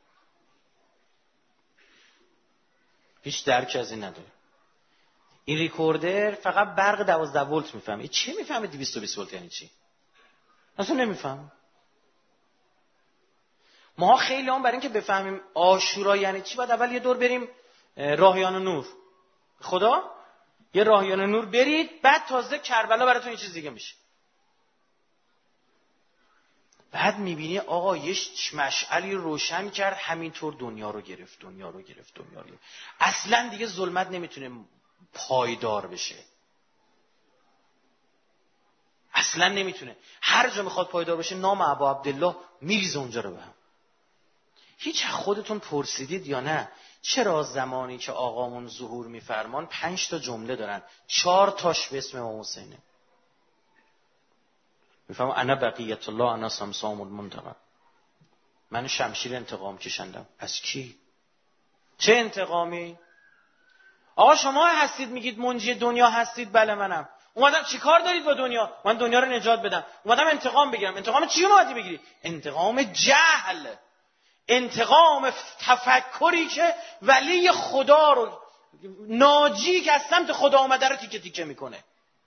هیچ درکی از این نداره. این ریکوردر فقط برق دوازده ولت میفهمه. چی میفهمه دویست و بیست ولت یعنی چی؟ اصلا نمیفهم. ما خیلی هم برای اینکه بفهمیم عاشورا یعنی چی باید اول یه دور بریم راهیان نور. خدا یه راهیان نور برید، بعد تازه کربلا براتون یه چیز دیگه میشه. بعد میبینی آقا یه مشعلی روشن کرد، همینطور دنیا رو گرفت، دنیا رو گرفت، دنیا رو گرفت. اصلا دیگه ظلمت نمیتونه پایدار بشه. اصلا نمیتونه. هر جا میخواد پایدار بشه نام ابا عبدالله میریزه اونجا رو به هم. هیچ خودتون پرسیدید یا نه چرا زمانی که آقامون ظهور میفرمان پنج تا جمله دارن، چهار تاش به اسم امام حسینه؟ میفهمم انا بقیت الله انا سمسام المنتقم، من شمشیر انتقام کشندم. از کی؟ چه انتقامی؟ آقا شما هستید میگید منجی دنیا هستید، بله منم. اومدم چیکار دارید با دنیا؟ من دنیا رو نجات بدم. اومدم انتقام بگیرم. انتقام چی اومدی بگیری؟ انتقام جهل، انتقام تفکری که ولی خدا رو، ناجی که از سمت خدا اومده رو تیکه تیکه میکنه.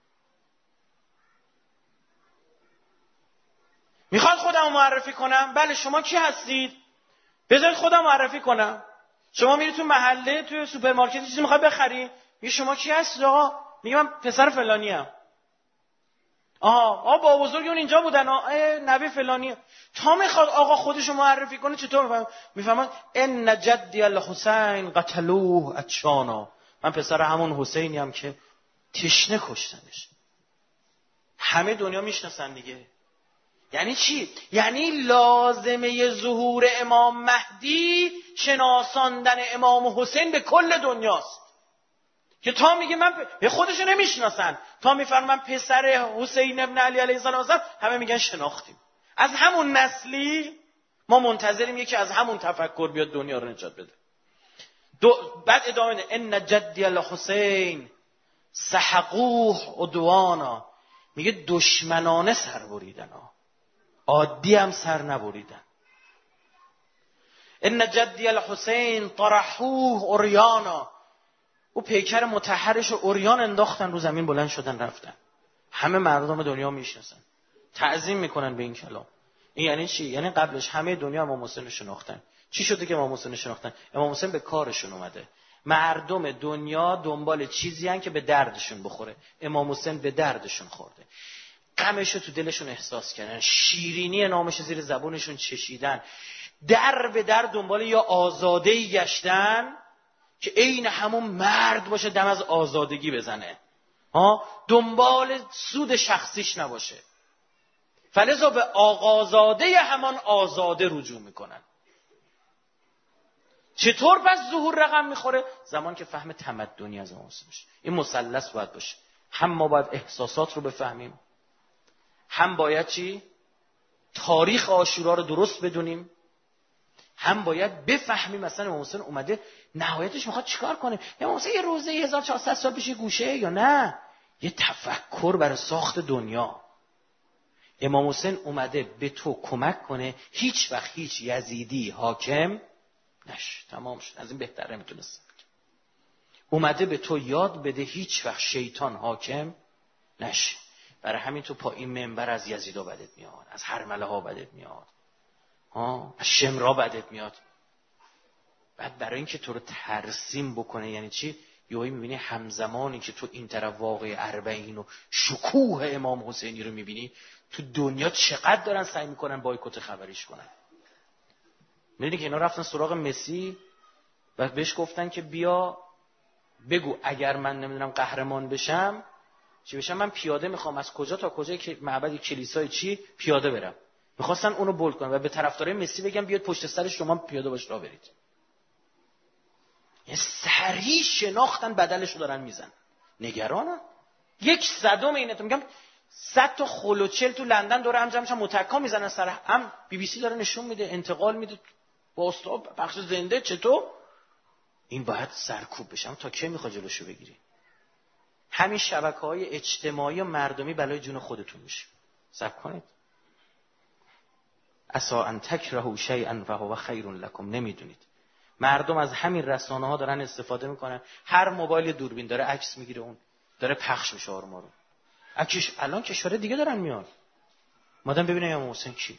میخواد خودم معرفی کنم؟ بله. شما کی هستید؟ بذارید خودم معرفی کنم. شما میری تو محله، تو سوپرمارکت چیزی میخوای بخری، میگه شما کی هستید آقا؟ میگه من پسر فلانی ام. آها آقا با بزرگ اون اینجا بودن، نوی فلانی. تا میخواد آقا خودشو معرفی کنه چطور میفهم؟ میفهمن ان جدی الحسین قتلوه اتشانا، من پسر همون حسینی ام که تشنه کشتنش. همه دنیا میشناسن دیگه. یعنی چی؟ یعنی لازمه ظهور امام مهدی شناساندن امام حسین به کل دنیاست. که تا میگه من به خودشو نمیشناسن، تا میفرمان پسر حسین ابن علی علیه السلام، همه میگن شناختیم. از همون نسلی ما منتظریم یکی از همون تفکر بیاد دنیا رو نجات بده. دو بعد ادامه ده ان جدی الحسین سحقوه عدوانا، میگه دشمنانه سر بریدن ها، عادی هم سر نبریدن. ان جدی الحسین طرحوه عریانا، او پیکر مطهرش رو عریان انداختن رو زمین، بلند شدن رفتن. همه مردم دنیا میشناسن، تعظیم میکنن به این کلام. این یعنی چی؟ یعنی قبلش همه دنیا امام حسین رو شناختن. چی شده که امام حسین رو شناختن؟ امام حسین به کارشون اومده. مردم دنیا دنبال چیزی هن که به دردشون بخوره. امام حسین به دردشون خورده، غمش رو تو دلشون احساس کردن، شیرینی نامش زیر زبونشون چشیدن، در به در دنبال یا آزاده‌ای گشتن که عین همون مرد باشه، دم از آزادگی بزنه، ها، دنبال سود شخصیش نباشه. فلذا به آقازاده همان آزاده رجوع میکنن. چطور پس ظهور رقم میخوره؟ زمان که فهم تمدنی از امام حسین بشه. این مثلث باید باشه. هم ما باید احساسات رو بفهمیم، هم باید چی؟ تاریخ عاشورا رو درست بدونیم، هم باید بفهمیم مثلا امام حسین اومده نهایتش میخواد چیکار کنه. امام حسین یه روزه هزار و چهارصد سال پیش گوشه یا نه یه تفکر برای ساخت دنیا. امام حسین اومده به تو کمک کنه هیچ وقت هیچ یزیدی حاکم نشه. تمام شد. از این بهتره میتونست. اومده به تو یاد بده هیچ وقت شیطان حاکم نشه. برای همین تو پا این منبر از یزیدا بدت میاد، از هرمله ها بدت میاد، ها، از شمرا بدت میاد. بعد برای اینکه تو رو ترسیم بکنه، یعنی چی؟ یهویی میبینی همزمانی که تو این طرف واقع اربعین و شکوه امام حسینی رو میبینی، تو دنیا چقدر دارن سعی میکنن بایکوت خبریش کنن. میدونی که اینا رفتن سراغ مسی و بهش گفتن که بیا بگو اگر من نمیدونم قهرمان بشم چی بشم، من پیاده میخوام از کجا تا کجا که معبد کلیسای چی پیاده برم. میخواستن اونو بولد کنن و به طرفدارای مسی بگم بیاد پشت سر شما پیاده باش راه برید. یه سریع شناختن بدلشو دارن میزن. نگرانم. یک صدم اینه. تو میگم صد تا خلوچل تو لندن داره هم جمعش متکا میزنن سر هم. بی بی سی داره نشون میده، انتقال میده با استاد بخش زنده. چطور این باید سرکوب بشم؟ تا کی میخواد جلوشو بگیری؟ همین شبکه‌های اجتماعی و مردمی بلای جون خودتون میشه. صبر کنید. عسا ان تکرهوا شیئا فهو خیر لکم. نمیدونید مردم از همین رسانه ها دارن استفاده میکنن. هر موبایل دوربین داره عکس میگیره، اون داره پخش میشه آرما رو. عکسش الان کشور دیگه دارن میاد. مادام ببینه امام حسین کی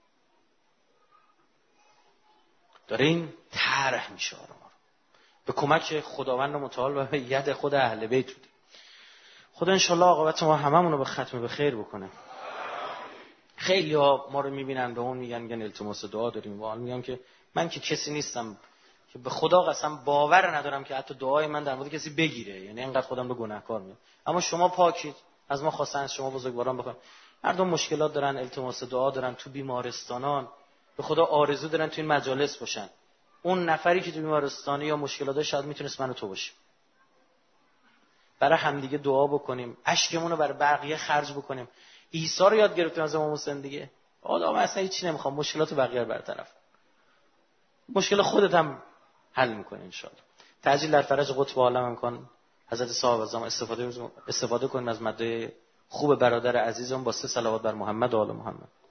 داره این طرح میشه آرما رو به کمک خداوند متعال و به ید خود اهل بیت بوده. خدا انشالله عاقبت ما هممون رو به ختم به خیر بکنه. خیلی ها ما رو میبینن به اون میگن میگن التماس دعا داریم. و میگم که من که کسی نیستم که به خدا قسم باور ندارم که حتی دعای من در مورد کسی بگیره. یعنی اینقدر خودم رو گناهکار میدونم. اما شما پاکید، از ما خواستن از شما بزرگواران بخواید. مردم مشکلات دارن، التماس دعا دارن تو بیمارستانان، به خدا آرزو دارن تو این مجالس باشن. اون نفری که تو بیمارستانه یا مشکلات داره شاید میتونست من و تو باشیم. برای همدیگه دعا بکنیم، اشکمون رو برای بقیه خرج بکنیم. عیسی رو یاد گرفتیم از امام حسین دیگه. آقا من اصلا هیچی نمیخوام، مشکلات بقیه رو برطرف. مشکل خودت هم حل میکنی ان شاء الله. تعجیل در فرج قطب عالم امکان حضرت صاحب اعظم استفاده استفاده کنیم از ماده خوب برادر عزیزم با سه صلوات بر محمد و آل محمد.